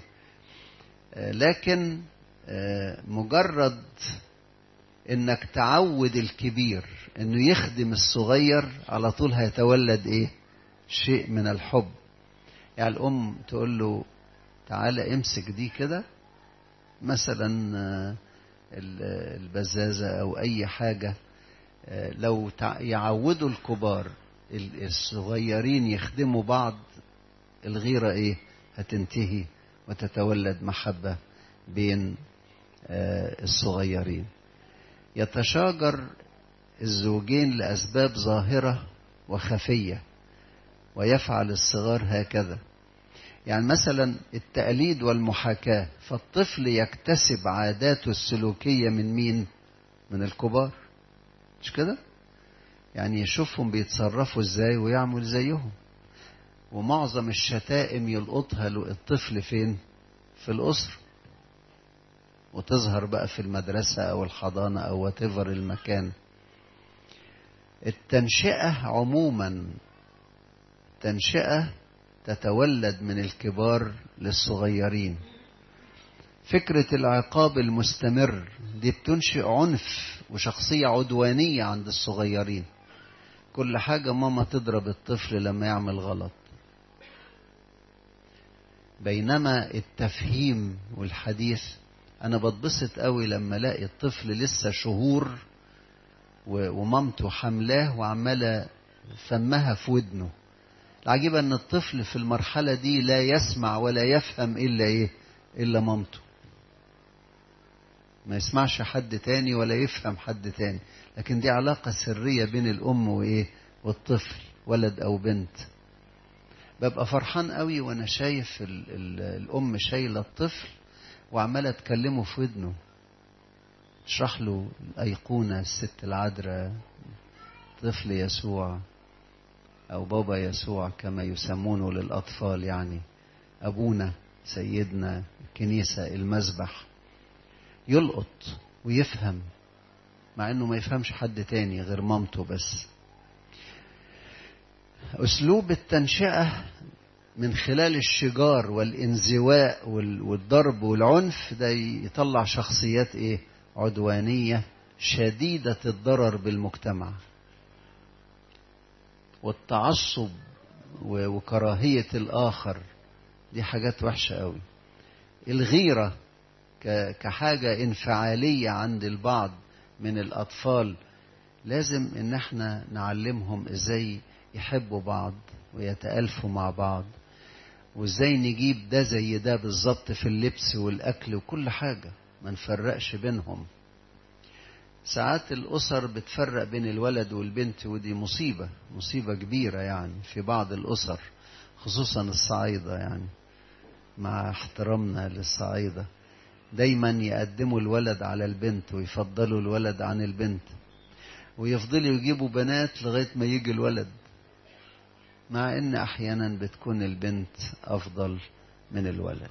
لكن مجرد انك تعود الكبير انه يخدم الصغير، على طول هيتولد ايه؟ شيء من الحب. يعني الام تقول له تعالى امسك دي كده مثلا البزازة او اي حاجة، لو يعودوا الكبار الصغيرين يخدموا بعض، الغيرة ايه هتنتهي وتتولد محبة بين الصغيرين. يتشاجر الزوجين لأسباب ظاهرة وخفية، ويفعل الصغار هكذا. يعني مثلا التقليد والمحاكاة، فالطفل يكتسب عاداته السلوكية من مين؟ من الكبار، مش كده؟ يعني يشوفهم بيتصرفوا ازاي ويعمل زيهم. ومعظم الشتائم يلقطها الطفل فين؟ في الأسرة، وتظهر بقى في المدرسة أو الحضانة أو whatever المكان. التنشئة عموما، تنشئة تتولد من الكبار للصغيرين. فكرة العقاب المستمر دي بتنشئ عنف وشخصية عدوانية عند الصغيرين. كل حاجة ماما تضرب الطفل لما يعمل غلط. بينما التفهيم والحديث، أنا بتبسط قوي لما الاقي الطفل لسه شهور ومامته حملاه وعمالة فمها في ودنه. العجيب أن الطفل في المرحلة دي لا يسمع ولا يفهم إلا إيه؟ إلا مامته. ما يسمعش حد تاني ولا يفهم حد تاني، لكن دي علاقة سرية بين الأم وإيه؟ والطفل، ولد أو بنت. ببقى فرحان قوي وأنا شايف الأم شايلة الطفل وعمالة تكلمه في ودنه، تشرح له الأيقونة، الست العذراء، طفل يسوع أو بابا يسوع كما يسمونه للأطفال، يعني أبونا، سيدنا، الكنيسة، المذبح. يلقط ويفهم، مع أنه ما يفهمش حد تاني غير مامته بس. أسلوب التنشئة من خلال الشجار والانزواء والضرب والعنف ده يطلع شخصيات إيه؟ عدوانية شديدة الضرر بالمجتمع. والتعصب وكراهية الآخر دي حاجات وحشة قوي. الغيرة كحاجة انفعالية عند البعض من الأطفال، لازم إن احنا نعلمهم إزاي يحبوا بعض ويتألفوا مع بعض، وإزاي نجيب ده زي ده بالظبط في اللبس والأكل وكل حاجة، ما نفرقش بينهم. ساعات الأسر بتفرق بين الولد والبنت، ودي مصيبة كبيرة يعني في بعض الأسر، خصوصا الصعايدة. يعني مع احترامنا للصعايدة، دايما يقدموا الولد على البنت ويفضلوا الولد عن البنت، ويفضلوا يجيبوا بنات لغاية ما يجي الولد، مع ان احيانا بتكون البنت افضل من الولد.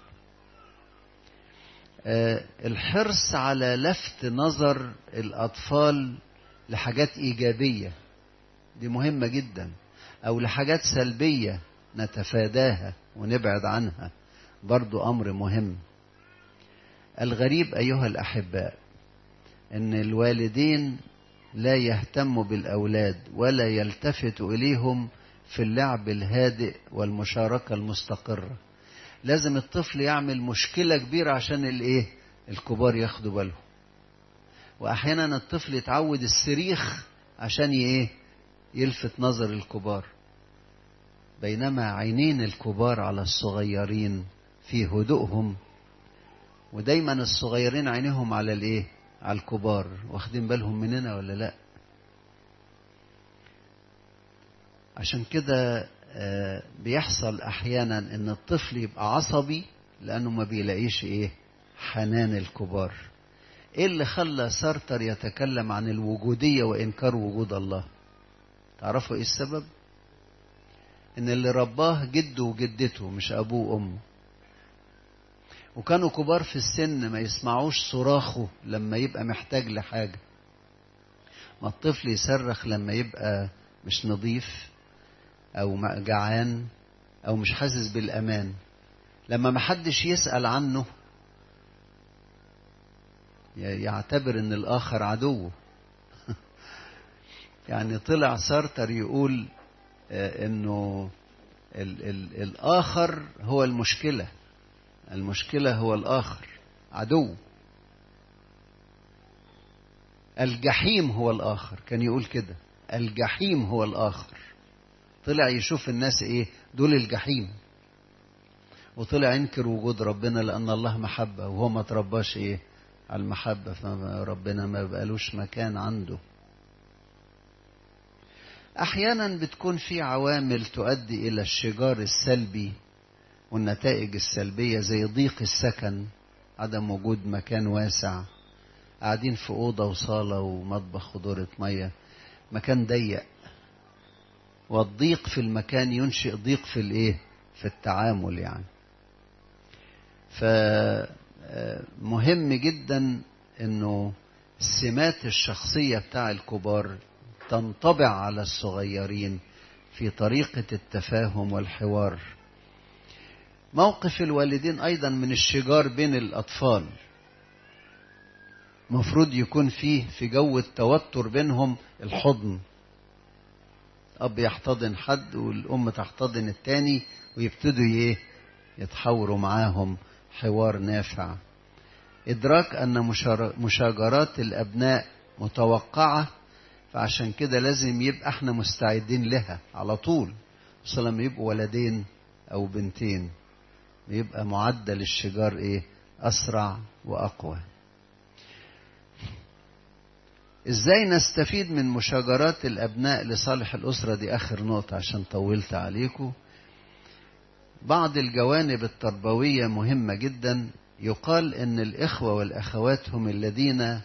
الحرص على لفت نظر الأطفال لحاجات إيجابية دي مهمة جدا، أو لحاجات سلبية نتفاداها ونبعد عنها، برضو أمر مهم. الغريب أيها الأحباء أن الوالدين لا يهتموا بالأولاد ولا يلتفتوا إليهم في اللعب الهادئ والمشاركة المستقرة. لازم الطفل يعمل مشكلة كبيرة عشان الايه؟ الكبار ياخدوا بالهم. واحيانا الطفل يتعود الصريخ عشان ايه؟ يلفت نظر الكبار، بينما عينين الكبار على الصغيرين في هدوءهم، ودايما الصغيرين عينيهم على الايه؟ على الكبار. واخدين بالهم مننا ولا لا؟ عشان كده بيحصل احيانا ان الطفل يبقى عصبي لانه ما بيلاقيش ايه؟ حنان الكبار. ايه اللي خلى سارتر يتكلم عن الوجودية وانكار وجود الله؟ تعرفوا ايه السبب؟ ان اللي رباه جده وجدته مش ابوه وامه، وكانوا كبار في السن ما يسمعوش صراخه لما يبقى محتاج لحاجة. ما الطفل يصرخ لما يبقى مش نظيف او جعان او مش حاسس بالامان، لما محدش يسأل عنه يعتبر ان الاخر عدوه. يعني طلع سارتر يقول انه الاخر هو المشكلة هو الاخر، عدو. الجحيم هو الآخر، كان يقول كده الجحيم هو الآخر. طلع يشوف الناس ايه دول الجحيم، وطلع ينكر وجود ربنا لأن الله محبة، وهو ما ترباش ايه على المحبة، فربنا ما بقالوش مكان عنده. أحيانا بتكون في عوامل تؤدي إلى الشجار السلبي والنتائج السلبية، زي ضيق السكن، عدم وجود مكان واسع، قاعدين في أوضة وصالة ومطبخ ودورة مية، مكان ضيق، والضيق في المكان ينشئ ضيق في الايه في التعامل يعني. فمهم جدا انه السمات الشخصية بتاع الكبار تنطبع على الصغيرين في طريقة التفاهم والحوار. موقف الوالدين ايضا من الشجار بين الاطفال، مفروض يكون فيه في جو التوتر بينهم الحضن، أب يحتضن حد والأم تحتضن التاني، ويبتدوا يتحاوروا معاهم حوار نافع. إدراك أن مشاجرات الأبناء متوقعة، فعشان كده لازم يبقى احنا مستعدين لها على طول، خصوصا لما يبقوا ولدين أو بنتين، يبقى معدل الشجار أسرع وأقوى. ازاي نستفيد من مشاجرات الابناء لصالح الاسرة؟ دي اخر نقطة عشان طولت عليكم. بعض الجوانب التربوية مهمة جدا. يقال ان الاخوة والاخوات هم الذين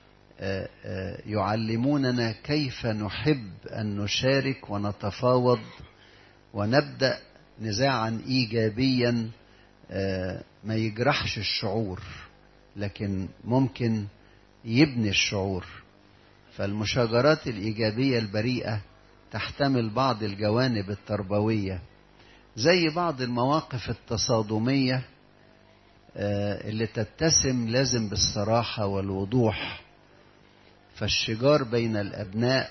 يعلموننا كيف نحب ان نشارك ونتفاوض ونبدأ نزاعا ايجابيا ما يجرحش الشعور، لكن ممكن يبني الشعور. فالمشاجرات الإيجابية البريئة تحتمل بعض الجوانب التربوية، زي بعض المواقف التصادمية اللي تتسم لازم بالصراحة والوضوح. فالشجار بين الأبناء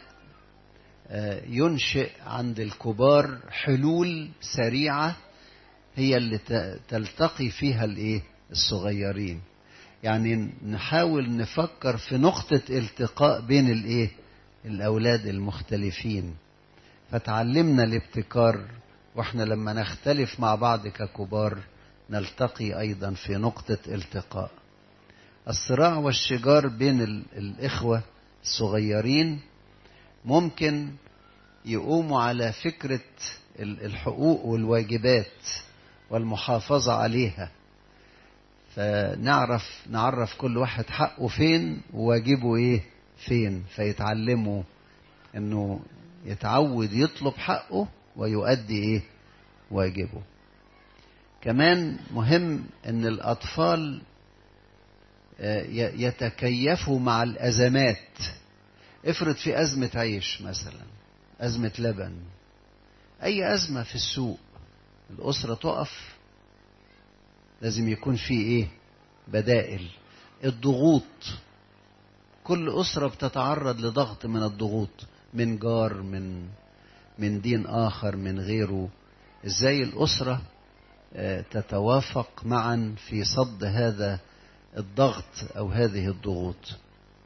ينشئ عند الكبار حلول سريعة هي اللي تلتقي فيها الصغيرين. يعني نحاول نفكر في نقطة التقاء بين الأولاد المختلفين، فتعلمنا الابتكار، واحنا لما نختلف مع بعض ككبار نلتقي أيضا في نقطة التقاء. الصراع والشجار بين الإخوة الصغيرين ممكن يقوموا على فكرة الحقوق والواجبات والمحافظة عليها، فنعرف كل واحد حقه فين وواجبه فين، فيتعلموا انه يتعود يطلب حقه ويؤدي واجبه. كمان مهم ان الاطفال يتكيفوا مع الازمات. افرض في ازمة عيش مثلا، ازمة لبن، اي ازمة في السوق، الاسرة تقف، لازم يكون في بدائل. الضغوط، كل أسرة بتتعرض لضغط من الضغوط، من جار، من دين آخر، من غيره. إزاي الأسرة تتوافق معا في صد هذا الضغط أو هذه الضغوط؟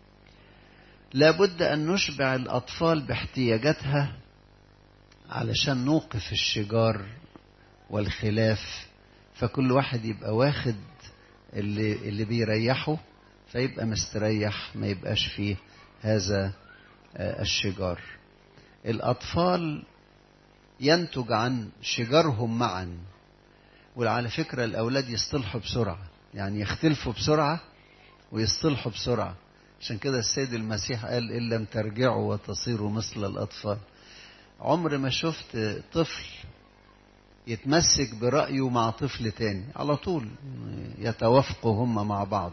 لابد أن نشبع الأطفال باحتياجاتها علشان نوقف الشجار والخلاف، فكل واحد يبقى واخد اللي بيريحه، فيبقى مستريح، ما يبقاش فيه هذا الشجار. الأطفال ينتج عن شجارهم معا، وعلى فكرة الأولاد يصطلحوا بسرعة، يعني يختلفوا بسرعة ويصطلحوا بسرعة. عشان كده السيد المسيح قال إن لم ترجعوا وتصيروا مثل الأطفال. عمر ما شفت طفل يتمسك برأيه مع طفل تاني، على طول يتوافقوا هم مع بعض.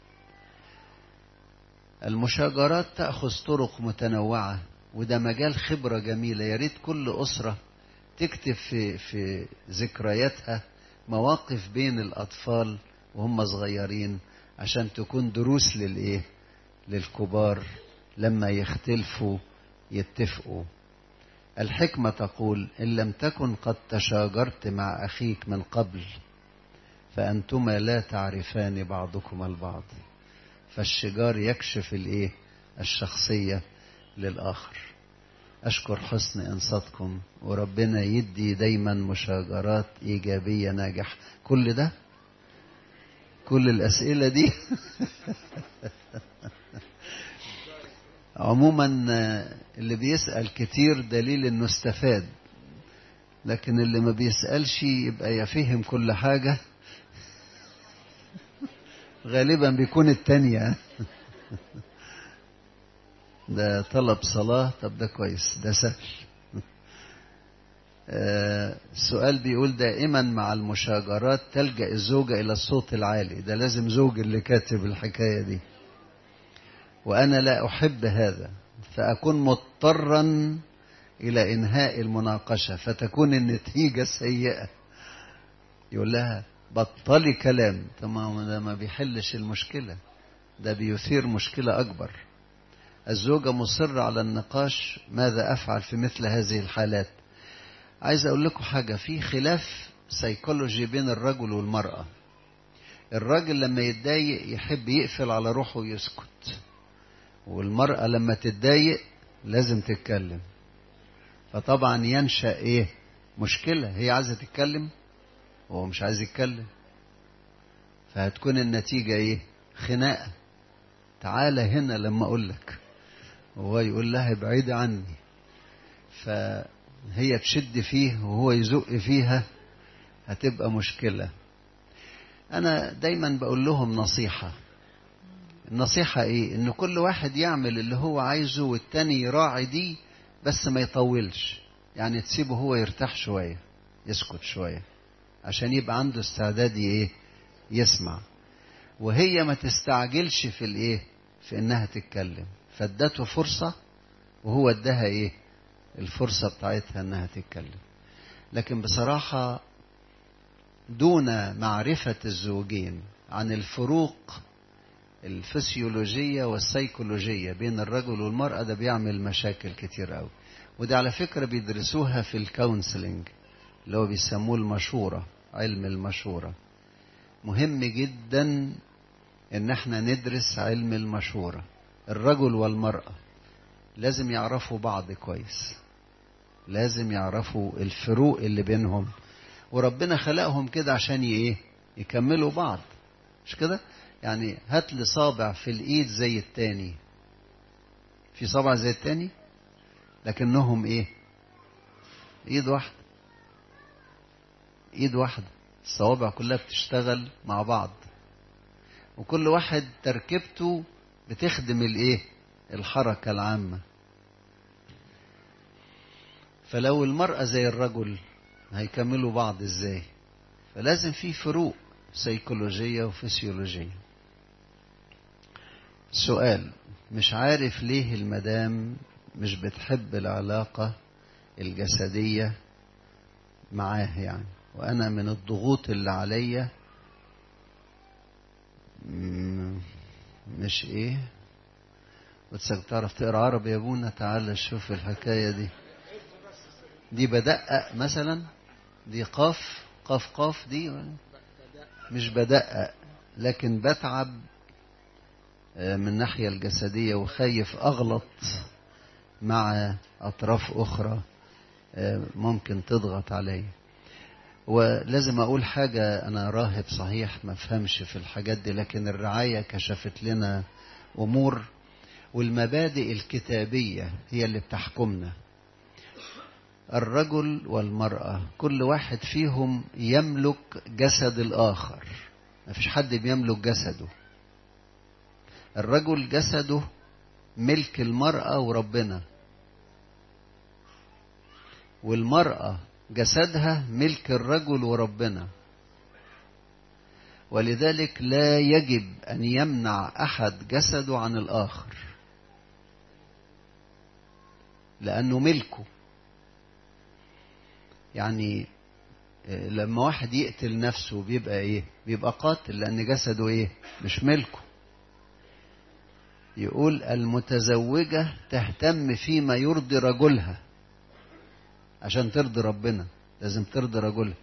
المشاجرات تأخذ طرق متنوعة، وده مجال خبرة جميلة. يا ريت كل أسرة تكتب في ذكرياتها مواقف بين الأطفال وهم صغيرين، عشان تكون دروس للكبار لما يختلفوا يتفقوا. الحكمة تقول إن لم تكن قد تشاجرت مع أخيك من قبل فأنتما لا تعرفان بعضكما البعض. فالشجار يكشف الشخصية للآخر. أشكر حسن إنصاتكم، وربنا يدي دايما مشاجرات إيجابية ناجحة. كل ده، كل الأسئلة دي عموما اللي بيسأل كتير دليل إنه استفاد، لكن اللي ما بيسألش يبقى يفهم كل حاجة، غالبا بيكون التانية. ده طلب صلاة، طب ده كويس، ده سهل. السؤال بيقول دائما مع المشاجرات تلجأ الزوجة إلى الصوت العالي. ده لازم زوج اللي كاتب الحكاية دي، وأنا لا أحب هذا، فأكون مضطرا إلى إنهاء المناقشة فتكون النتيجة سيئة. يقول لها بطلي كلام. تمام، ده ما بيحلش المشكلة، ده بيثير مشكلة أكبر. الزوجة مصرة على النقاش، ماذا أفعل في مثل هذه الحالات؟ عايز أقول لكم حاجة، في خلاف سيكولوجي بين الرجل والمرأة. الراجل لما يتضايق يحب يقفل على روحه ويسكت، والمرأة لما تتضايق لازم تتكلم. فطبعا ينشأ إيه؟ مشكلة. هي عايزة تتكلم وهو مش عايز يتكلم، فهتكون النتيجة إيه؟ خناقة. تعالى هنا لما أقولك، وهو يقول لها ابعدي عني، فهي تشد فيه وهو يزق فيها، هتبقى مشكلة. أنا دايما بقول لهم نصيحة. النصيحة إيه؟ إن كل واحد يعمل اللي هو عايزه والتاني يراعي دي، بس ما يطولش. يعني تسيبه هو يرتاح شوية، يسكت شوية، عشان يبقى عنده استعداد إيه؟ يسمع. وهي ما تستعجلش في الإيه؟ في إنها تتكلم. فادته فرصة وهو اداها إيه؟ الفرصة بتاعتها إنها تتكلم. لكن بصراحة دون معرفة الزوجين عن الفروق الفسيولوجية والسيكولوجية بين الرجل والمرأة، ده بيعمل مشاكل كتير قوي. وده على فكرة بيدرسوها في الكونسلنج، اللي هو بيسموه المشورة، علم المشورة. مهم جدا ان احنا ندرس علم المشورة. الرجل والمرأة لازم يعرفوا بعض كويس، لازم يعرفوا الفروق اللي بينهم، وربنا خلقهم كده عشان ايه؟ يكملوا بعض، مش كده؟ يعني هات لي صابع في الايد زي التاني، في صابع زي التاني لكنهم ايه؟ ايد واحدة، ايد واحدة. الصوابع كلها بتشتغل مع بعض، وكل واحد تركيبته بتخدم الايه؟ الحركة العامة. فلو المرأة زي الرجل هيكملوا بعض ازاي؟ فلازم في فروق سيكولوجية وفسيولوجية. سؤال، مش عارف ليه المدام مش بتحب العلاقة الجسدية معاه يعني، وأنا من الضغوط اللي عليا مش إيه. وتسأل تعرف تقرأ عربي يا ابونا؟ تعال شوف الحكاية دي. دي بدقق مثلا، دي قاف قاف قاف، دي مش بدقق، لكن بتعب من الناحية الجسدية، وخايف أغلط مع أطراف أخرى ممكن تضغط علي. ولازم أقول حاجة، أنا راهب صحيح ما فهمش في الحاجات دي، لكن الرعاية كشفت لنا أمور، والمبادئ الكتابية هي اللي بتحكمنا. الرجل والمرأة كل واحد فيهم يملك جسد الآخر، ما فيش حد بيملك جسده. الرجل جسده ملك المرأة وربنا، والمرأة جسدها ملك الرجل وربنا. ولذلك لا يجب أن يمنع أحد جسده عن الآخر، لأنه ملكه. يعني لما واحد يقتل نفسه بيبقى إيه؟ بيبقى قاتل، لأن جسده إيه؟ مش ملكه. يقول المتزوجة تهتم فيما يرضي رجلها، عشان ترضي ربنا لازم ترضي رجلها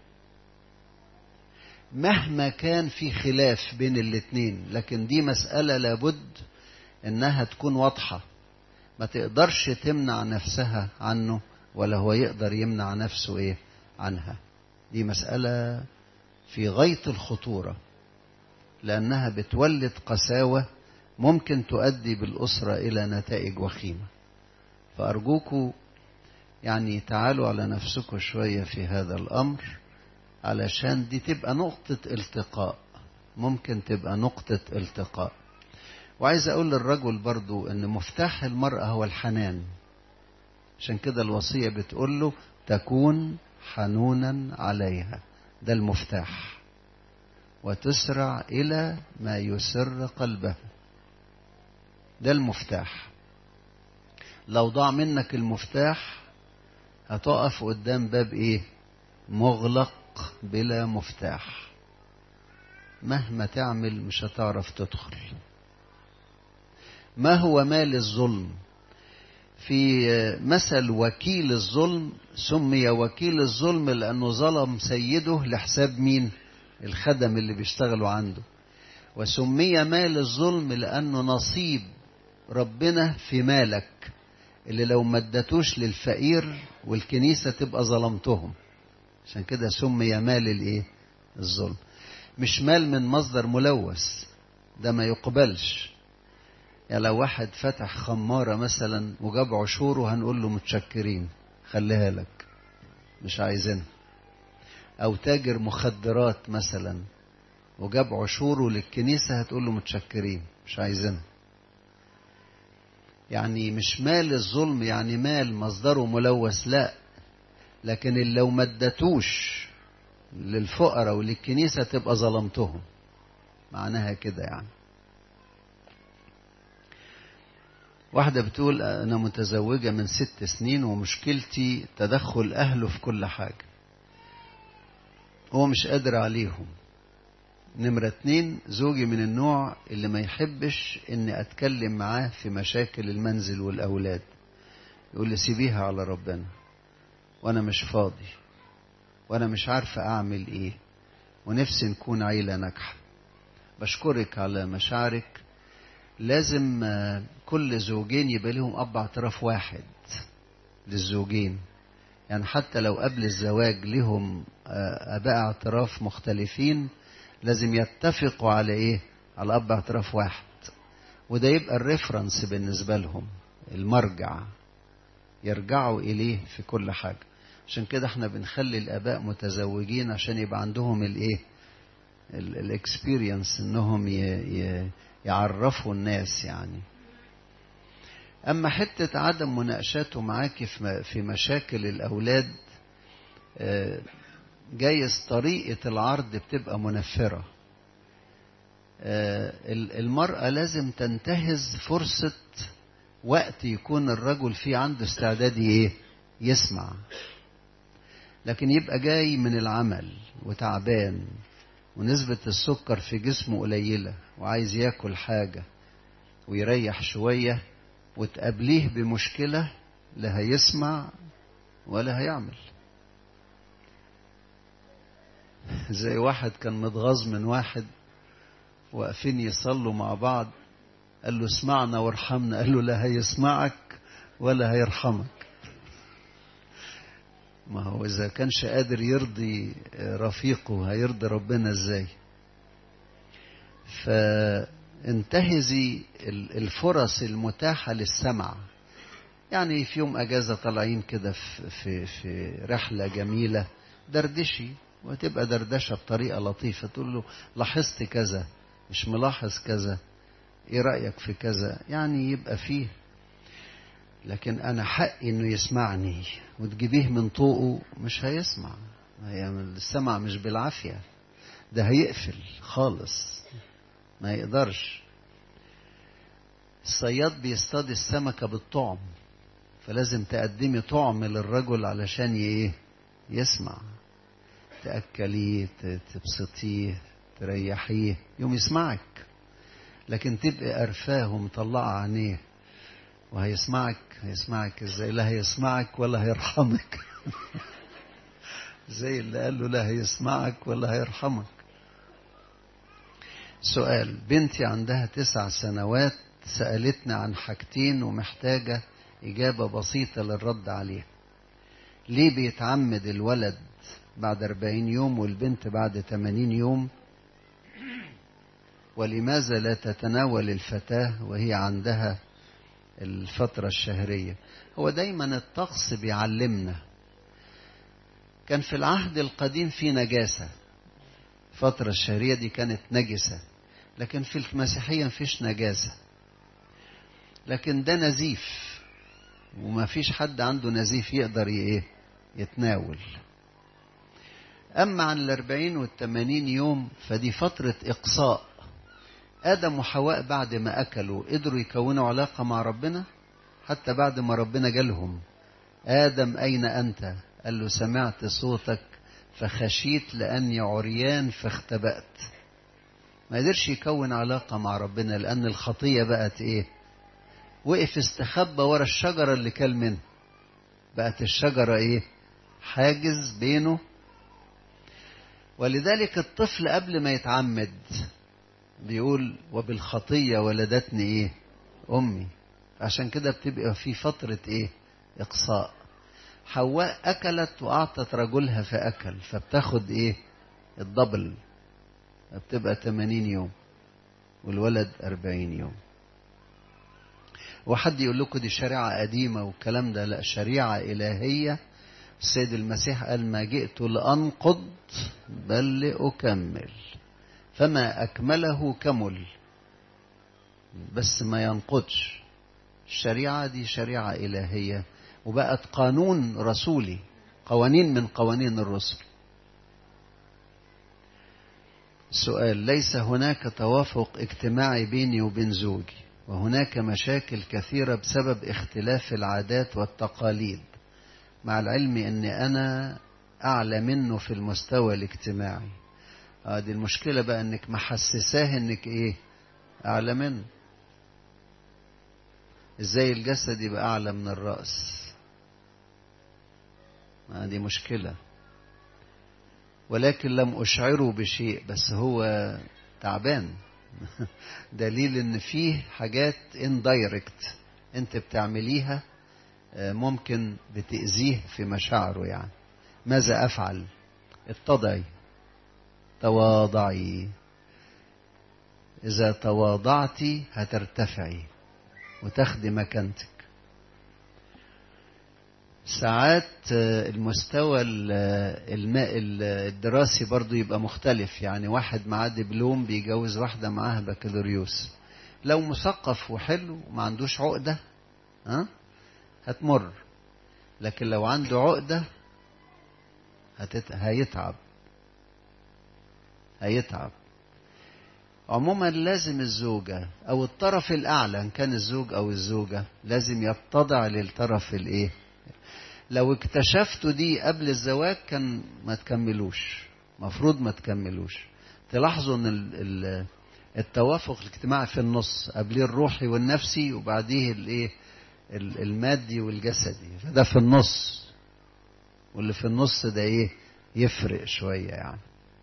مهما كان في خلاف بين الاتنين. لكن دي مسألة لابد إنها تكون واضحة، ما تقدرش تمنع نفسها عنه ولا هو يقدر يمنع نفسه إيه عنها. دي مسألة في غاية الخطورة، لأنها بتولد قساوة ممكن تؤدي بالأسرة إلى نتائج وخيمة. فأرجوكوا يعني تعالوا على نفسكوا شوية في هذا الأمر، علشان دي تبقى نقطة التقاء، ممكن تبقى نقطة التقاء. وعايز أقول للرجل برضو أن مفتاح المرأة هو الحنان، عشان كده الوصية بتقول له تكون حنونا عليها، ده المفتاح، وتسرع إلى ما يسر قلبه، ده المفتاح. لو ضاع منك المفتاح هتقف قدام باب إيه؟ مغلق بلا مفتاح، مهما تعمل مش هتعرف تدخل. ما هو مال الظلم؟ في مثل وكيل الظلم، سمي وكيل الظلم لأنه ظلم سيده لحساب مين؟ الخدم اللي بيشتغلوا عنده. وسمي مال الظلم لأنه نصيب ربنا في مالك، اللي لو ما ادتوش للفقير والكنيسة تبقى ظلمتهم. عشان كده سمي مال الايه؟ الظلم. مش مال من مصدر ملوث، ده ما يقبلش. يعني لو واحد فتح خمارة مثلا وجاب عشوره هنقول له متشكرين، خليها لك، مش عايزينها. او تاجر مخدرات مثلا وجاب عشوره للكنيسة هتقول له متشكرين، مش عايزينها. يعني مش مال الظلم يعني مال مصدره ملوث، لا، لكن اللي لو ما ادتوش للفقراء وللكنيسة تبقى ظلمتهم، معناها كده. يعني واحدة بتقول أنا متزوجة من 6 سنين ومشكلتي تدخل أهله في كل حاجة، هو مش قادر عليهم. نمرة 2، زوجي من النوع اللي ما يحبش إني أتكلم معاه في مشاكل المنزل والأولاد، يقول لي سيبيها على ربنا، وأنا مش فاضي، وأنا مش عارفة أعمل إيه، ونفسي نكون عيلة ناجحة. بشكرك على مشاعرك. لازم كل زوجين يبقى لهم أب اعتراف واحد للزوجين. يعني حتى لو قبل الزواج لهم آباء اعتراف مختلفين، لازم يتفقوا على إيه؟ على أب اعتراف واحد، وده يبقى الريفرنس بالنسبة لهم، المرجع يرجعوا إليه في كل حاجة. عشان كده احنا بنخلي الآباء متزوجين عشان يبقى عندهم الإيه؟ الاكسبيرينس، انهم يعرفوا الناس يعني. اما حتة عدم مناقشته معاكي في مشاكل الاولاد، جايز طريقة العرض بتبقى منفرة. المرأة لازم تنتهز فرصة وقت يكون الرجل فيه عنده استعداد ايه؟ يسمع. لكن يبقى جاي من العمل وتعبان ونسبة السكر في جسمه قليلة وعايز ياكل حاجة ويريح شوية، وتقابليه بمشكلة، لا هيسمع ولا هيعمل. زي واحد كان متغاظ من واحد، واقفين يصلوا مع بعض، قال له اسمعنا وارحمنا، قال له لا هيسمعك ولا هيرحمك. ما هو إذا كانش قادر يرضي رفيقه هيرضي ربنا إزاي؟ فانتهزي الفرص المتاحة للسمع. يعني في يوم أجازة طالعين كده في رحلة جميلة، دردشي، وتبقى دردشة بطريقة لطيفة، تقول له لاحظت كذا، مش ملاحظ كذا، إيه رأيك في كذا؟ يعني يبقى فيه. لكن أنا حقي إنه يسمعني وتجيبيه من طوقه، مش هيسمع. السمع مش بالعافية، ده هيقفل خالص، ما يقدرش. الصياد بيصطاد السمكة بالطعم، فلازم تقدمي طعم للرجل علشان يسمع. تأكليه، تبسطيه، تريحيه، يوم يسمعك. لكن تبقى قرفاه ومطلعه عينيه هيسمعك ازاي؟ لا هيسمعك ولا هيرحمك. زي اللي قال له لا هيسمعك ولا هيرحمك. سؤال: بنتي عندها 9 سنوات سألتنا عن حاجتين ومحتاجة إجابة بسيطة للرد عليها. ليه بيتعمد الولد بعد 40 يوم والبنت بعد 80 يوم؟ ولماذا لا تتناول الفتاة وهي عندها الفترة الشهرية؟ هو دايما الطقس بيعلمنا. كان في العهد القديم في نجاسة، الفترة الشهرية دي كانت نجسة، لكن في المسيحية مفيش نجاسة، لكن ده نزيف، وما فيش حد عنده نزيف يقدر يتناول. أما عن 40 و80 يوم فدي فترة إقصاء. آدم وحواء بعد ما أكلوا قدروا يكونوا علاقة مع ربنا، حتى بعد ما ربنا جالهم آدم أين أنت؟ قال له سمعت صوتك فخشيت لأني عريان فاختبأت. ما قدرش يكون علاقة مع ربنا لأن الخطية بقت وقف استخبى ورا الشجرة اللي كل منه، بقت الشجرة حاجز بينه. ولذلك الطفل قبل ما يتعمد بيقول وبالخطية ولدتني أمي. عشان كده بتبقى في فترة إقصاء. حواء أكلت وأعطت رجلها فأكل، فبتاخد الدبل، بتبقى 80 يوم والولد 40 يوم. وحد يقول لكم دي شريعة قديمة والكلام ده، لا، شريعة إلهية. السيد المسيح قال ما جئت لأنقض بل لأكمل، فما أكمله كمل، بس ما ينقضش. الشريعة دي شريعة إلهية وبقت قانون رسولي، قوانين من قوانين الرسل. السؤال: ليس هناك توافق اجتماعي بيني وبين زوجي، وهناك مشاكل كثيرة بسبب اختلاف العادات والتقاليد، مع العلم أني أنا أعلى منه في المستوى الاجتماعي. دي المشكلة بقى، أنك محسساه أنك أعلى منه. إزاي الجسد يبقى أعلى من الرأس؟ دي مشكلة. ولكن لم أشعره بشيء، بس هو تعبان. دليل ان فيه حاجات indirect انت بتعمليها ممكن بتأذيه في مشاعره. يعني ماذا أفعل؟ اتضعي، تواضعي. إذا تواضعتي هترتفعي وتاخدي مكانتك. ساعات المستوى الدراسي برضو يبقى مختلف. يعني واحد معاه دبلوم بيجوز واحدة معاها بكالوريوس، لو مثقف وحلو وما عندوش عقدة هتمر، لكن لو عنده عقدة هيتعب. عموما لازم الزوجة أو الطرف الأعلى، إن كان الزوج أو الزوجة، لازم يتضع للطرف لو اكتشفتوا دي قبل الزواج كان ما تكملوش، مفروض ما تكملوش. تلاحظوا ان التوافق الاجتماعي في النص، قبليه الروحي والنفسي وبعديه المادي والجسدي، فده في النص. واللي في النص ده يفرق شوية. يعني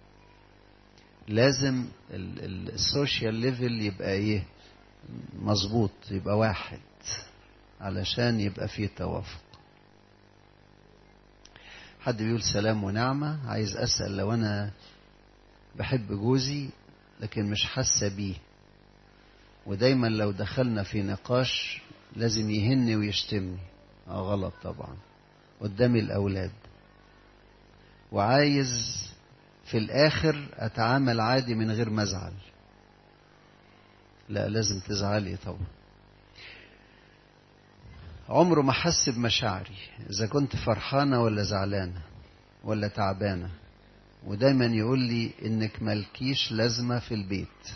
لازم السوشيال ليفل يبقى مظبوط، يبقى واحد علشان يبقى فيه توافق. حد بيقول سلام ونعمة، عايز أسأل لو أنا بحب جوزي لكن مش حاسة بيه، ودايما لو دخلنا في نقاش لازم يهني ويشتمني، غلط طبعا قدام الأولاد، وعايز في الآخر أتعامل عادي من غير ما أزعل. لا، لازم تزعلي طبعا. عمره ما حس بمشاعري، إذا كنت فرحانة ولا زعلانة ولا تعبانة، ودايما يقول لي إنك مالكيش لازمة في البيت.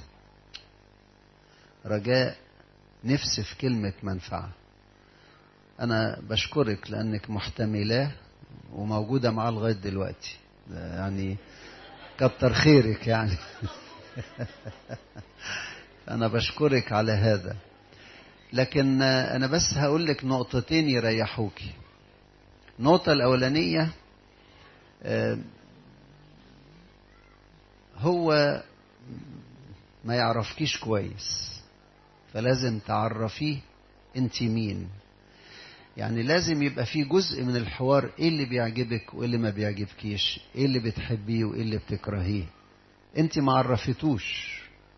رجاء، نفسي في كلمة منفعة. أنا بشكرك لأنك محتملاه وموجودة معاه لغاية دلوقتي، يعني كتر خيرك يعني. أنا بشكرك على هذا. لكن أنا بس هقول لك نقطتين يريحوكي. النقطة الأولانية، هو ما يعرفكيش كويس، فلازم تعرفيه انت مين. يعني لازم يبقى في جزء من الحوار، ايه اللي بيعجبك وايه اللي ما بيعجبكيش، ايه اللي بتحبيه وايه اللي بتكرهيه. انت ما عرفتوش،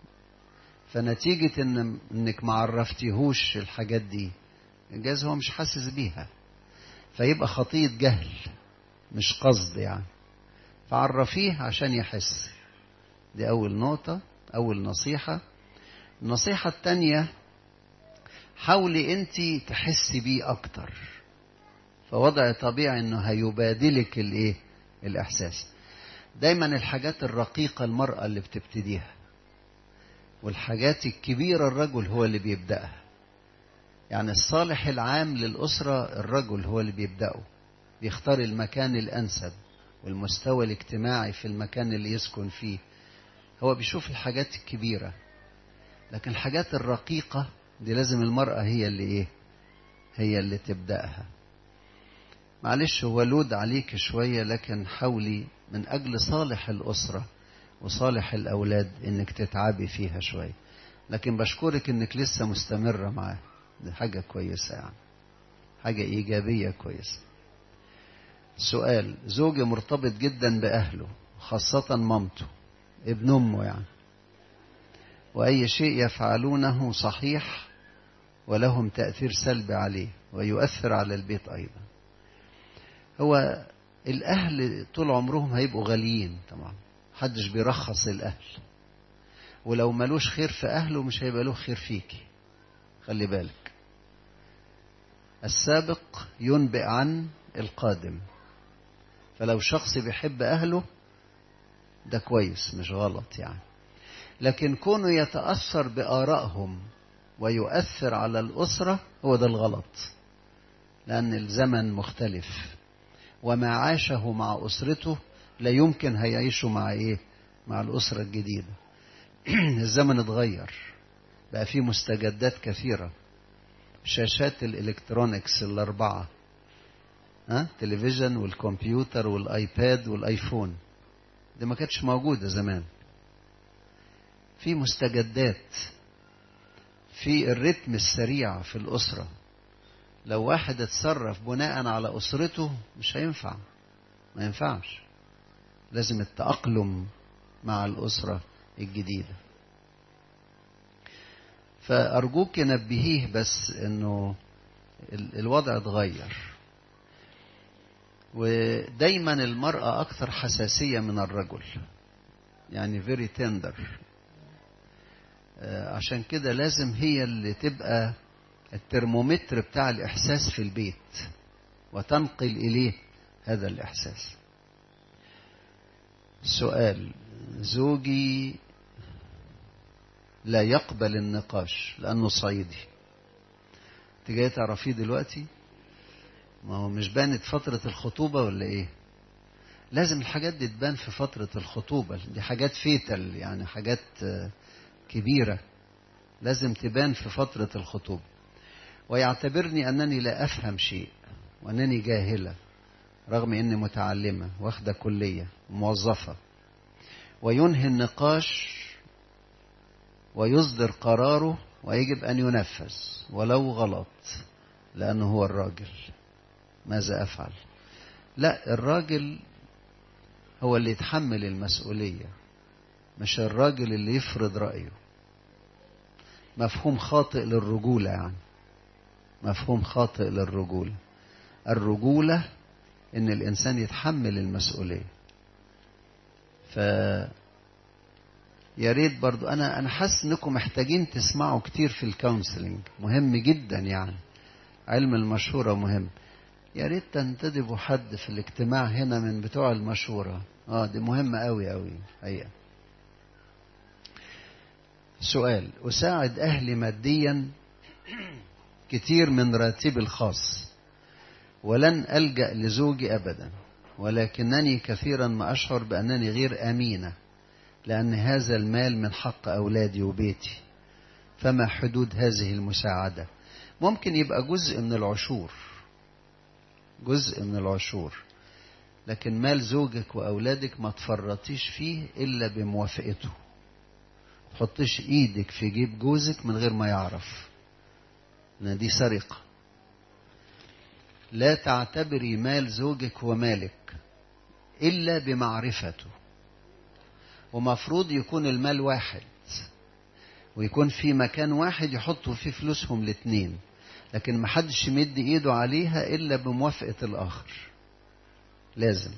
فنتيجة انك ما عرفتيهوش الحاجات دي، جاز هو مش حاسس بيها، فيبقى خطية جهل مش قصد يعني. فعرفيه عشان يحس. دي أول نقطة، أول نصيحة. النصيحة التانية، حاولي أنت تحسي بيه أكتر. فوضع طبيعي أنه هيبادلك الإحساس. دايما الحاجات الرقيقة المرأة اللي بتبتديها، والحاجات الكبيرة الرجل هو اللي بيبدأها. يعني الصالح العام للأسرة الرجل هو اللي بيبدأه، بيختار المكان الأنسب والمستوى الاجتماعي في المكان اللي يسكن فيه. هو بيشوف الحاجات الكبيرة، لكن الحاجات الرقيقة دي لازم المرأة هي اللي تبدأها. معلش هو لود عليك شوية، لكن حاولي من أجل صالح الأسرة وصالح الأولاد إنك تتعبي فيها شوية. لكن بشكرك إنك لسه مستمرة معاه، دي حاجة كويسة يعني، حاجة إيجابية كويسة. سؤال، زوجي مرتبط جدا بأهله، خاصة مامته، ابن أمه يعني، وأي شيء يفعلونه صحيح ولهم تأثير سلبي عليه ويؤثر على البيت أيضا. هو الأهل طول عمرهم هيبقوا غاليين طبعا، محدش بيرخص الأهل، ولو ملوش خير في أهله مش هيبقى له خير فيكي. خلي بالك، السابق ينبئ عن القادم. فلو شخص بيحب أهله ده كويس مش غلط يعني، لكن كونه يتأثر بآرائهم ويؤثر على الأسرة هو ده الغلط. لأن الزمن مختلف، وما عاشه مع أسرته لا يمكن هيعيشه مع الأسرة الجديدة. الزمن اتغير، بقى فيه مستجدات كثيرة. شاشات الإلكترونيكس الأربعة، تلفزيون والكمبيوتر والآيباد والآيفون، دي ما كانتش موجودة زمان. في مستجدات، في الرتم السريع في الأسرة. لو واحد اتصرف بناء على أسرته مش هينفع، ما ينفعش. لازم التأقلم مع الأسرة الجديدة. فأرجوك نبهيه بس إنه الوضع اتغير، ودايما المرأة أكثر حساسية من الرجل، يعني very tender. عشان كده لازم هي اللي تبقى الترمومتر بتاع الإحساس في البيت وتنقل إليه هذا الإحساس. سؤال، زوجي لا يقبل النقاش لأنه صعيدي. انت جاي تعرفيه دلوقتي؟ ما هو مش بانت فترة الخطوبة ولا ايه؟ لازم الحاجات دي تبان في فترة الخطوبة، دي حاجات فيتل يعني، حاجات كبيرة لازم تبان في فترة الخطوبة. ويعتبرني أنني لا أفهم شيء وأنني جاهلة، رغم أني متعلمة واخدة كلية وموظفة. وينهي النقاش ويصدر قراره ويجب أن ينفذ ولو غلط، لأنه هو الراجل. ماذا أفعل؟ لا، الراجل هو اللي يتحمل المسؤولية، مش الراجل اللي يفرض رأيه. مفهوم خاطئ للرجولة يعني، مفهوم خاطئ للرجولة. الرجولة إن الإنسان يتحمل المسؤولية. يا ريت برضو أنا حاسس إنكم محتاجين تسمعوا كتير في الكونسلنج، مهم جدا يعني، علم المشورة مهم. يا ريت تنتدبوا حد في الاجتماع هنا من بتوع المشورة، دي مهمة قوي قوي حقيقة. سؤال، أساعد أهلي ماديا كتير من راتبي الخاص، ولن ألجأ لزوجي أبدا، ولكنني كثيرا ما أشعر بأنني غير أمينة، لأن هذا المال من حق أولادي وبيتي. فما حدود هذه المساعدة؟ ممكن يبقى جزء من العشور، جزء من العشور، لكن مال زوجك وأولادك ما تفرطيش فيه إلا بموافقته، تحطش ايدك في جيب جوزك من غير ما يعرف، لأن دي سرقة. لا تعتبري مال زوجك هو مالك إلا بمعرفته. ومفروض يكون المال واحد، ويكون في مكان واحد يحطوا فيه فلوسهم الاتنين، لكن محدش يمد ايده عليها إلا بموافقة الآخر. لازم.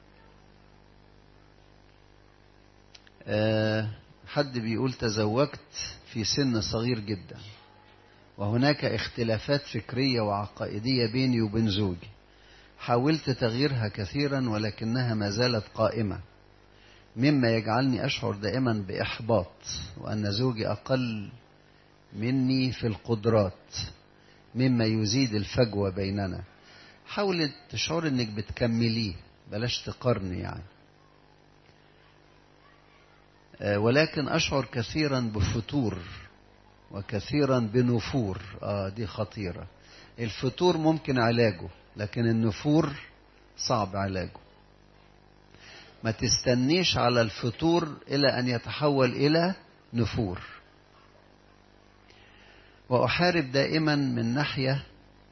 حد بيقول تزوجت في سن صغير جدا، وهناك اختلافات فكرية وعقائدية بيني وبين زوجي. حاولت تغييرها كثيرا ولكنها ما زالت قائمة، مما يجعلني أشعر دائما بإحباط، وأن زوجي أقل مني في القدرات، مما يزيد الفجوة بيننا. حاولت تشعر أنك بتكمليه، بلاش تقارني يعني. ولكن أشعر كثيرا بفتور وكثيرا بنفور. دي خطيرة. الفتور ممكن علاجه، لكن النفور صعب علاجه. ما تستنيش على الفتور إلى أن يتحول إلى نفور. وأحارب دائما من ناحية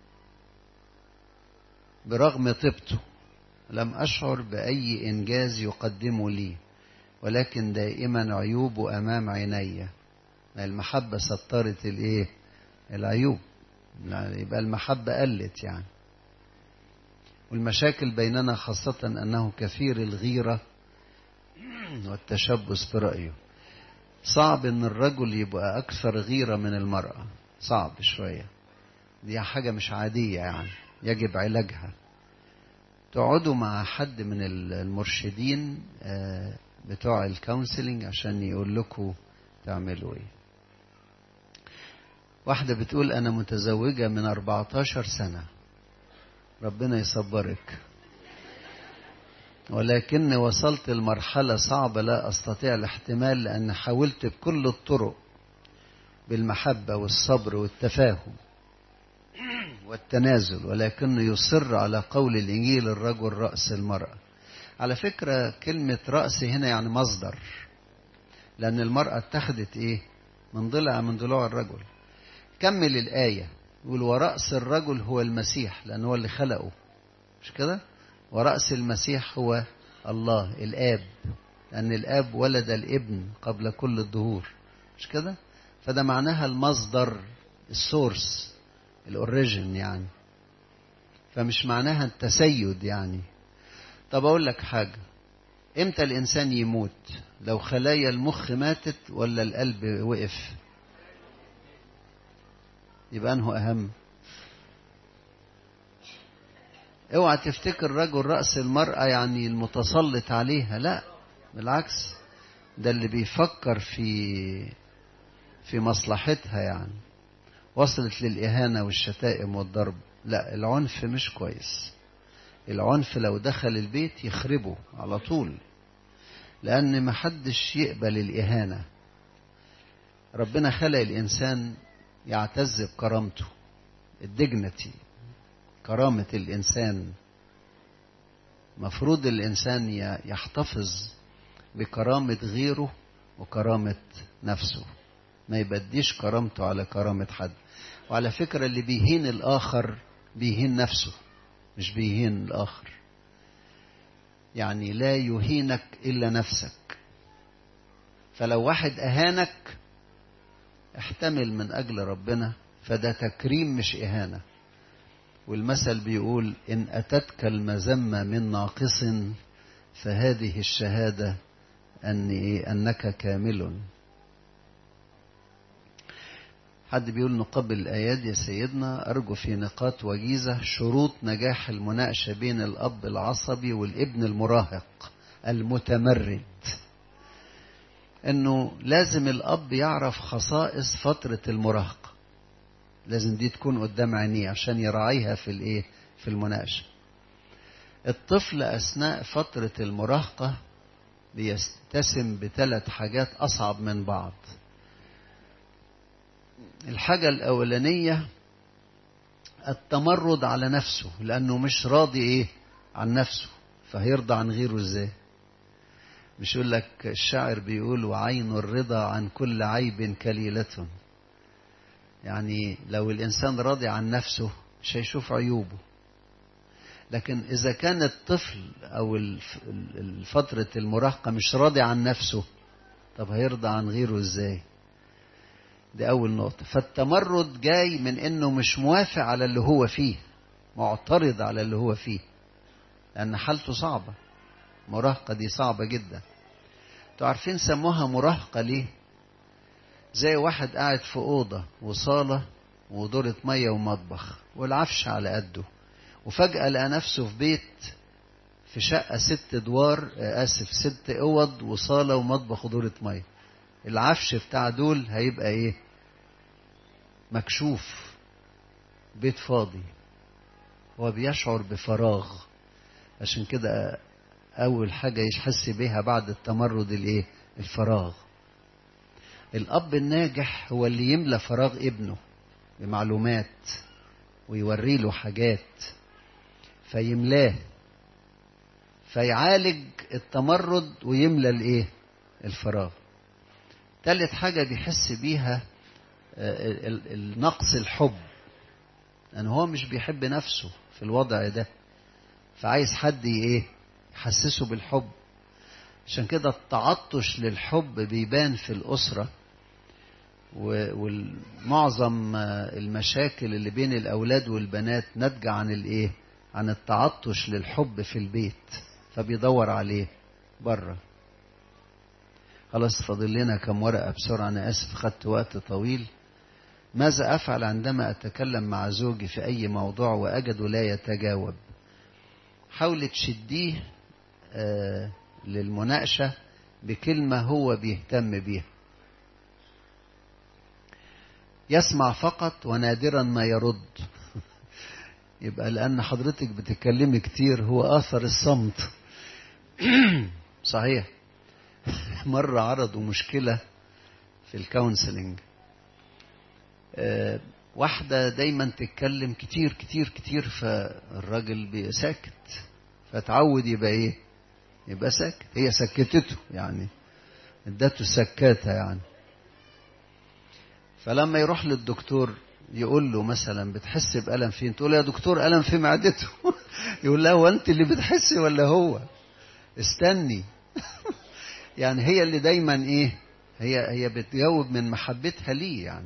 برغم طيبته، لم أشعر بأي إنجاز يقدمه لي، ولكن دائما عيوب أمام عيني. المحبة سترت العيوب، يبقى المحبة قلت يعني. والمشاكل بيننا خاصة أنه كثير الغيرة والتشبث برأيه. صعب أن الرجل يبقى أكثر غيرة من المرأة، صعب شوية. دي حاجة مش عادية يعني، يجب علاجها. تقعدوا مع حد من المرشدين بتوع الكونسلنج عشان يقول لكم تعملوا ايه. واحدة بتقول أنا متزوجة من 14 سنة، ربنا يصبرك، ولكن وصلت لمرحلة صعبة لا أستطيع الاحتمال، لأن حاولت بكل الطرق بالمحبة والصبر والتفاهم والتنازل، ولكنه يصر على قول الإنجيل الرجل رأس المرأة. على فكرة كلمة رأس هنا يعني مصدر، لأن المرأة اتخذت من ضلع من ضلوع الرجل. كمل الآية، يقول ورأس الرجل هو المسيح، لأنه هو اللي خلقه، مش كده؟ ورأس المسيح هو الله الآب، لأن الآب ولد الابن قبل كل الدهور، مش كده؟ فده معناها المصدر، السورس، الأوريجين يعني. فمش معناها التسيد يعني. طب أقول لك حاجة، إمتى الإنسان يموت؟ لو خلايا المخ ماتت ولا القلب وقف؟ يبقى أنه أهم. اوعى تفتكر رجل رأس المرأة يعني المتسلط عليها، لا بالعكس، ده اللي بيفكر في مصلحتها يعني. وصلت للإهانة والشتائم والضرب، لا العنف مش كويس. العنف لو دخل البيت يخربه على طول، لأن محدش يقبل الإهانة. ربنا خلق الإنسان يعتز بكرامته، الدجنتي، كرامة الإنسان. مفروض الإنسان يحتفظ بكرامة غيره وكرامة نفسه، ما يبديش كرامته على كرامة حد. وعلى فكرة اللي بيهين الآخر بيهين نفسه، مش بيهين الآخر. يعني لا يهينك إلا نفسك. فلو واحد أهانك احتمل من أجل ربنا، فده تكريم مش إهانة. والمثل بيقول إن أتتك المذمة من ناقص فهذه الشهادة أنك كامل. حد بيقول نقبل الآيات يا سيدنا، أرجو في نقاط وجيزة شروط نجاح المناقشة بين الأب العصبي والابن المراهق المتمرد. إنه لازم الأب يعرف خصائص فترة المراهقة، لازم دي تكون قدام عينيه عشان يراعيها في المناقشة. الطفل أثناء فترة المراهقة بيتسم ب3 حاجات أصعب من بعض. الحاجة الأولانية التمرد على نفسه، لأنه مش راضي عن نفسه، فهيرضى عن غيره إزاي؟ مش يقول لك الشاعر بيقول وعين الرضا عن كل عيب كليلة. يعني لو الإنسان راضي عن نفسه مش هيشوف عيوبه. لكن إذا كان الطفل أو فترة المراهقة مش راضي عن نفسه، طب هيرضى عن غيره إزاي؟ دي أول نقطة. فالتمرد جاي من إنه مش موافق على اللي هو فيه، معترض على اللي هو فيه، لأن حالته صعبة. مراهقة دي صعبة جدا. انتوا عارفين سموها مراهقة ليه؟ زي واحد قاعد في أوضة وصالة ودورة مية ومطبخ والعفش على قده، وفجأة لقى نفسه في بيت في شقة 6 أدوار 6 أوض وصالة ومطبخ ودورة مية. العفش بتاع دول هيبقى ايه؟ مكشوف، بيت فاضي. هو بيشعر بفراغ. عشان كده أول حاجة يحس بيها بعد التمرد الايه؟ الفراغ. الأب الناجح هو اللي يملى فراغ ابنه بمعلومات ويوري له حاجات فيملاه، فيعالج التمرد ويملى الايه؟ الفراغ. ثالث حاجة بيحس بيها النقص الحب، لأن هو مش بيحب نفسه في الوضع ده، فعايز حد ايه؟ يحسسه بالحب. عشان كده التعطش للحب بيبان في الأسرة، ومعظم المشاكل اللي بين الأولاد والبنات ناتجة عن الايه؟ عن التعطش للحب في البيت، فبيدور عليه بره. خلاص فاضل لنا كم ورقة بسرعة، أنا آسف خدت وقت طويل. ماذا أفعل عندما أتكلم مع زوجي في أي موضوع وأجده لا يتجاوب؟ حاول تشديه للمناقشة بكلمة هو بيهتم بيها. يسمع فقط ونادرا ما يرد. يبقى لأن حضرتك بتتكلمي كتير هو آثر الصمت. صحيح. مرة عرضوا مشكلة في الكونسلنج، واحدة دايما تتكلم كتير كتير كتير، فالراجل ساكت، فتعود يبقى ايه؟ يبقى ساكت. هي سكتته يعني، ادته سكاتة يعني. فلما يروح للدكتور يقول له مثلا بتحس بألم فين؟ تقول يا دكتور ألم في معدته. يقول له هو انت اللي بتحسي ولا هو؟ استني. يعني هي اللي دايما ايه؟ هي بتجاوب من محبتها ليه يعني.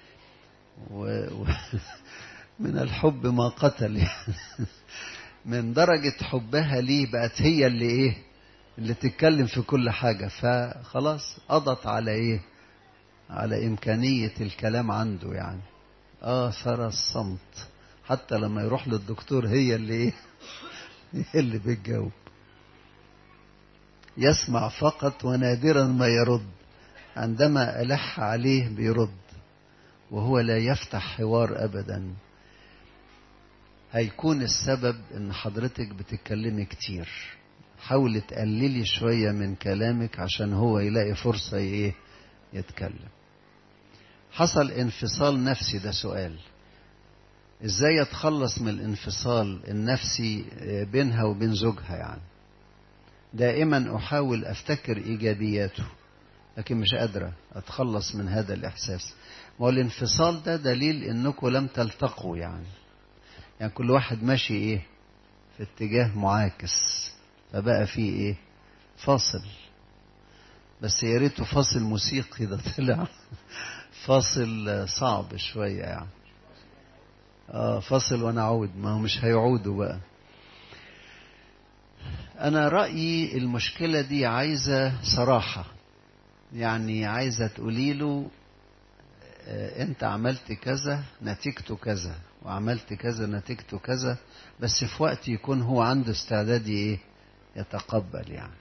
من الحب ما قتل يعني. من درجة حبها ليه بقت هي اللي ايه؟ اللي تتكلم في كل حاجة، فخلاص قضت على ايه؟ على إمكانية الكلام عنده يعني. آثر الصمت. حتى لما يروح للدكتور هي اللي ايه؟ هي اللي بتجاوب. يسمع فقط ونادرا ما يرد. عندما ألح عليه بيرد، وهو لا يفتح حوار أبدا. هيكون السبب ان حضرتك بتتكلمي كتير. حاولي تقللي شوية من كلامك عشان هو يلاقي فرصة ايه؟ يتكلم. حصل انفصال نفسي، ده سؤال. ازاي يتخلص من الانفصال النفسي بينها وبين زوجها يعني؟ دائما احاول افتكر ايجابياته، لكن مش قادرة اتخلص من هذا الاحساس. ما هو الانفصال ده دليل انكم لم تلتقوا يعني كل واحد ماشي ايه؟ في اتجاه معاكس، فبقى فيه ايه؟ فاصل. بس يا ريته فاصل موسيقي، ده طلع فاصل صعب شوية يعني. فاصل ونعود، ما هو مش هيعودوا بقى. انا رأيي المشكلة دي عايزة صراحة، يعني عايزة تقولي له انت عملت كذا نتيجته كذا، وعملت كذا نتيجته كذا، بس في وقت يكون هو عنده استعداد ايه؟ يتقبل يعني.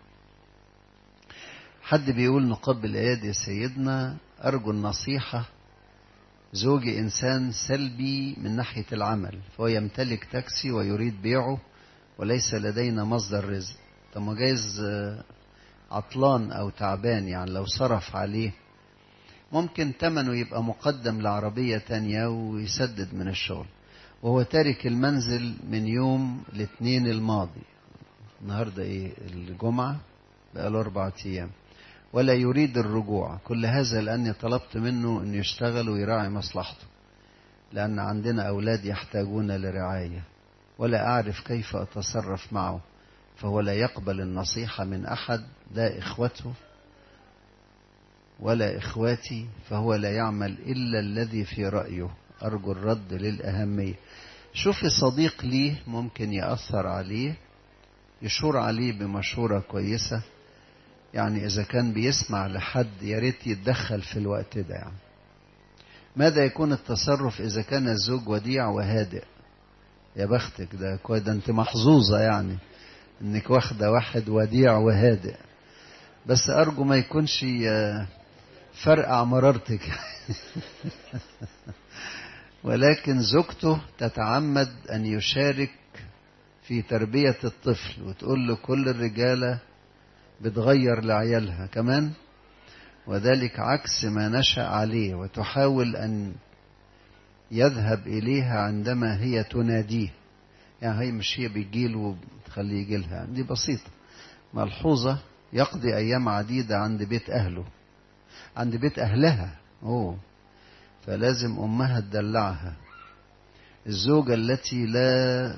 حد بيقول نقبل ايادي يا سيدنا، ارجو النصيحة. زوجي انسان سلبي من ناحية العمل، فهو يمتلك تاكسي ويريد بيعه وليس لدينا مصدر رزق. طب ما جايز عطلان او تعبان يعني، لو صرف عليه ممكن تمنه يبقى مقدم لعربية تانية ويسدد من الشغل. وهو تارك المنزل من يوم الاثنين الماضي. النهاردة ايه؟ الجمعة. بقاله 4 أيام، ولا يريد الرجوع. كل هذا لأني طلبت منه أن يشتغل ويراعي مصلحته، لأن عندنا أولاد يحتاجون لرعاية، ولا أعرف كيف أتصرف معه، فهو لا يقبل النصيحة من أحد، لا إخوته ولا إخواتي، فهو لا يعمل إلا الذي في رأيه. أرجو الرد للأهمية. شوفي صديق ليه ممكن يأثر عليه، يشور عليه بمشورة كويسة. يعني إذا كان بيسمع لحد ياريت يتدخل في الوقت ده. يعني ماذا يكون التصرف إذا كان الزوج وديع وهادئ؟ يا بختك، ده كويس، ده انت محظوظة يعني انك واخدة واحد وديع وهادئ. بس أرجو ما يكونش فرقع مرارتك ولكن زوجته تتعمد أن يشارك في تربية الطفل، وتقول له كل الرجالة بتغير لعيالها كمان، وذلك عكس ما نشأ عليه، وتحاول أن يذهب إليها عندما هي تناديه. يعني هي مش هي بيجيله وتخليه يجيلها، دي بسيطة. ملحوظة، يقضي أيام عديدة عند بيت أهله، عند بيت أهلها. فلازم أمها تدلعها. الزوجة التي لا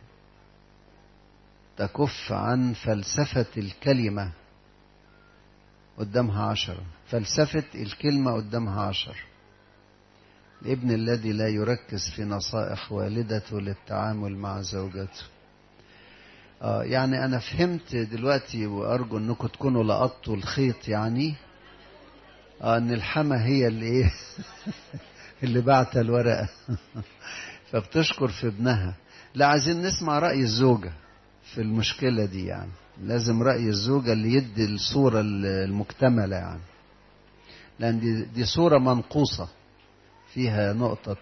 تكف عن فلسفة الكلمة قدامها 10، فلسفة الكلمة قدامها 10. الابن الذي لا يركز في نصائح والدته للتعامل مع زوجته. يعني أنا فهمت دلوقتي، وأرجو أنكم تكونوا لقطوا الخيط. يعني أن الحما هي اللي إيه اللي بعت الورقة فبتشكر في ابنها. لا، عايزين نسمع رأي الزوجة في المشكلة دي. يعني لازم رأي الزوجة اللي يدي الصورة المكتملة، يعني لأن دي صورة منقوصة فيها نقطة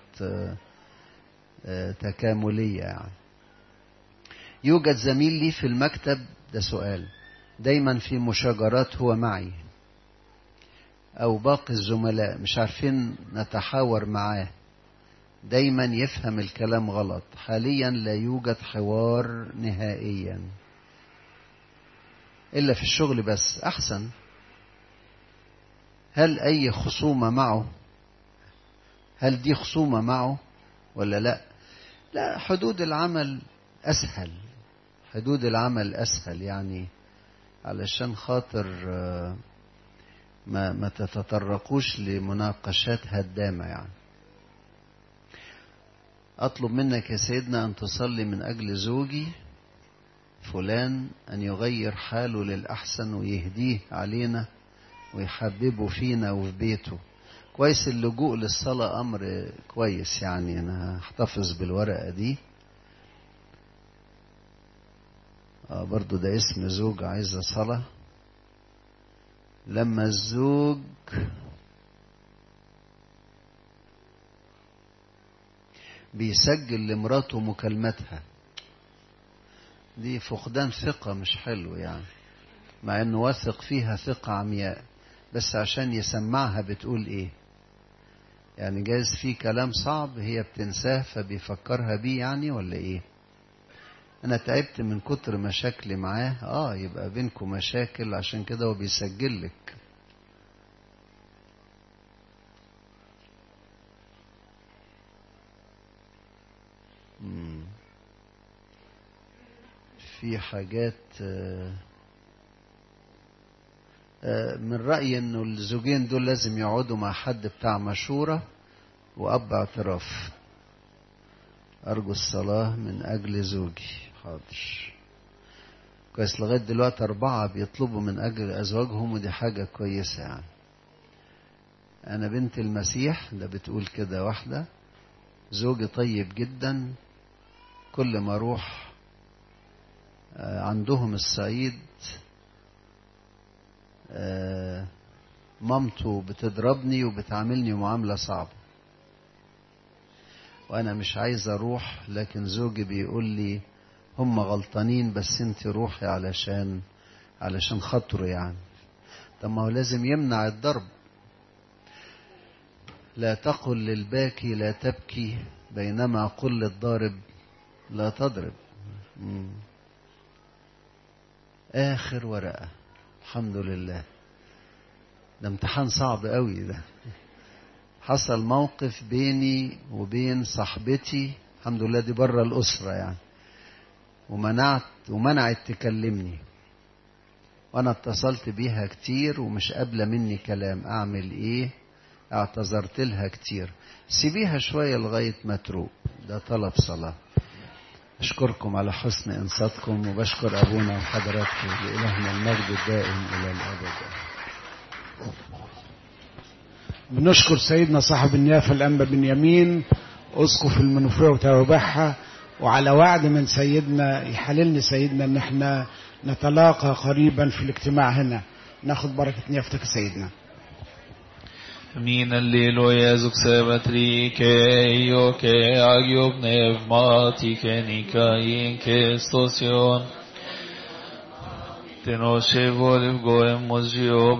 تكاملية. يعني يوجد زميل لي في المكتب، ده سؤال، دايما في مشاجرات هو معي أو باقي الزملاء، مش عارفين نتحاور معاه، دايما يفهم الكلام غلط. حاليا لا يوجد حوار نهائيا إلا في الشغل بس. أحسن. هل أي خصومة معه؟ هل دي خصومة معه ولا لا؟ لا، حدود العمل أسهل. حدود العمل أسهل، يعني علشان خاطر ما تتطرقوش لمناقشات هدامة. يعني أطلب منك يا سيدنا أن تصلي من أجل زوجي فلان، أن يغير حاله للأحسن ويهديه علينا ويحببه فينا وفي بيته. كويس، اللجوء للصلاة أمر كويس. يعني أنا هحتفظ بالورقة دي. برضو ده اسم زوج عايزة صلاة. لما الزوج بيسجل لمراته مكالمتها، دي فقدان ثقة مش حلو. يعني مع انه واثق فيها ثقة عمياء، بس عشان يسمعها بتقول ايه. يعني جايز في كلام صعب هي بتنساه فبيفكرها بيه، يعني ولا ايه. انا تعبت من كتر مشاكلي معاه. يبقى بينكم مشاكل، عشان كده هو بيسجل لك. في حاجات من رأيي انه الزوجين دول لازم يقعدوا مع حد بتاع مشورة وأب اعتراف. أرجو الصلاة من أجل زوجي. حاضر. كويس، لغاية دلوقتي 4 بيطلبوا من أجل أزواجهم، ودي حاجة كويسة. يعني أنا بنت المسيح، ده بتقول كده واحدة، زوجي طيب جدا. كل ما أروح عندهم الصعيد مامته بتضربني وبتعاملني معاملة صعبة، وأنا مش عايز أروح، لكن زوجي بيقول لي هم غلطانين بس انت روحي علشان خاطره. يعني طب ما هو لازم يمنع الضرب. لا تقل للباكي لا تبكي، بينما قل للضارب لا تضرب. آخر ورقة. الحمد لله. ده امتحان صعب قوي ده. حصل موقف بيني وبين صاحبتي، الحمد لله دي بره الأسرة يعني، ومنعت تكلمني، وانا اتصلت بيها كتير ومش قابلة مني كلام. اعمل ايه؟ اعتذرت لها كتير. سيبيها شوية لغاية ما تروق. ده طلب صلاة. أشكركم على حسن إنصاتكم، وبشكر أبونا وحضراتكم. لإلهنا المجد الدائم إلى الأبد. بنشكر سيدنا صاحب النيافة الأنبا بنيامين أسقف المنوفية وتوابعها، وعلى وعد من سيدنا يحللني سيدنا إن احنا نتلاقى قريبا في الاجتماع هنا. ناخد بركة نيافتك سيدنا. Min alleluia succebatrike ioke agiop pneumatike nikain kestosion tenoshe volev goem moziob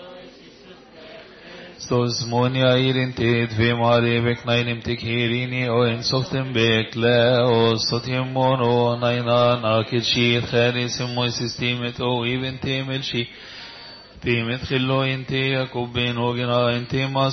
stos monia irinte dvemare beknainim tikhirini o insoftem bekle o sotim mono nainan akirshit khalisim mo systemet o even temelshi Timet khillo inti yakubin ogina inti mas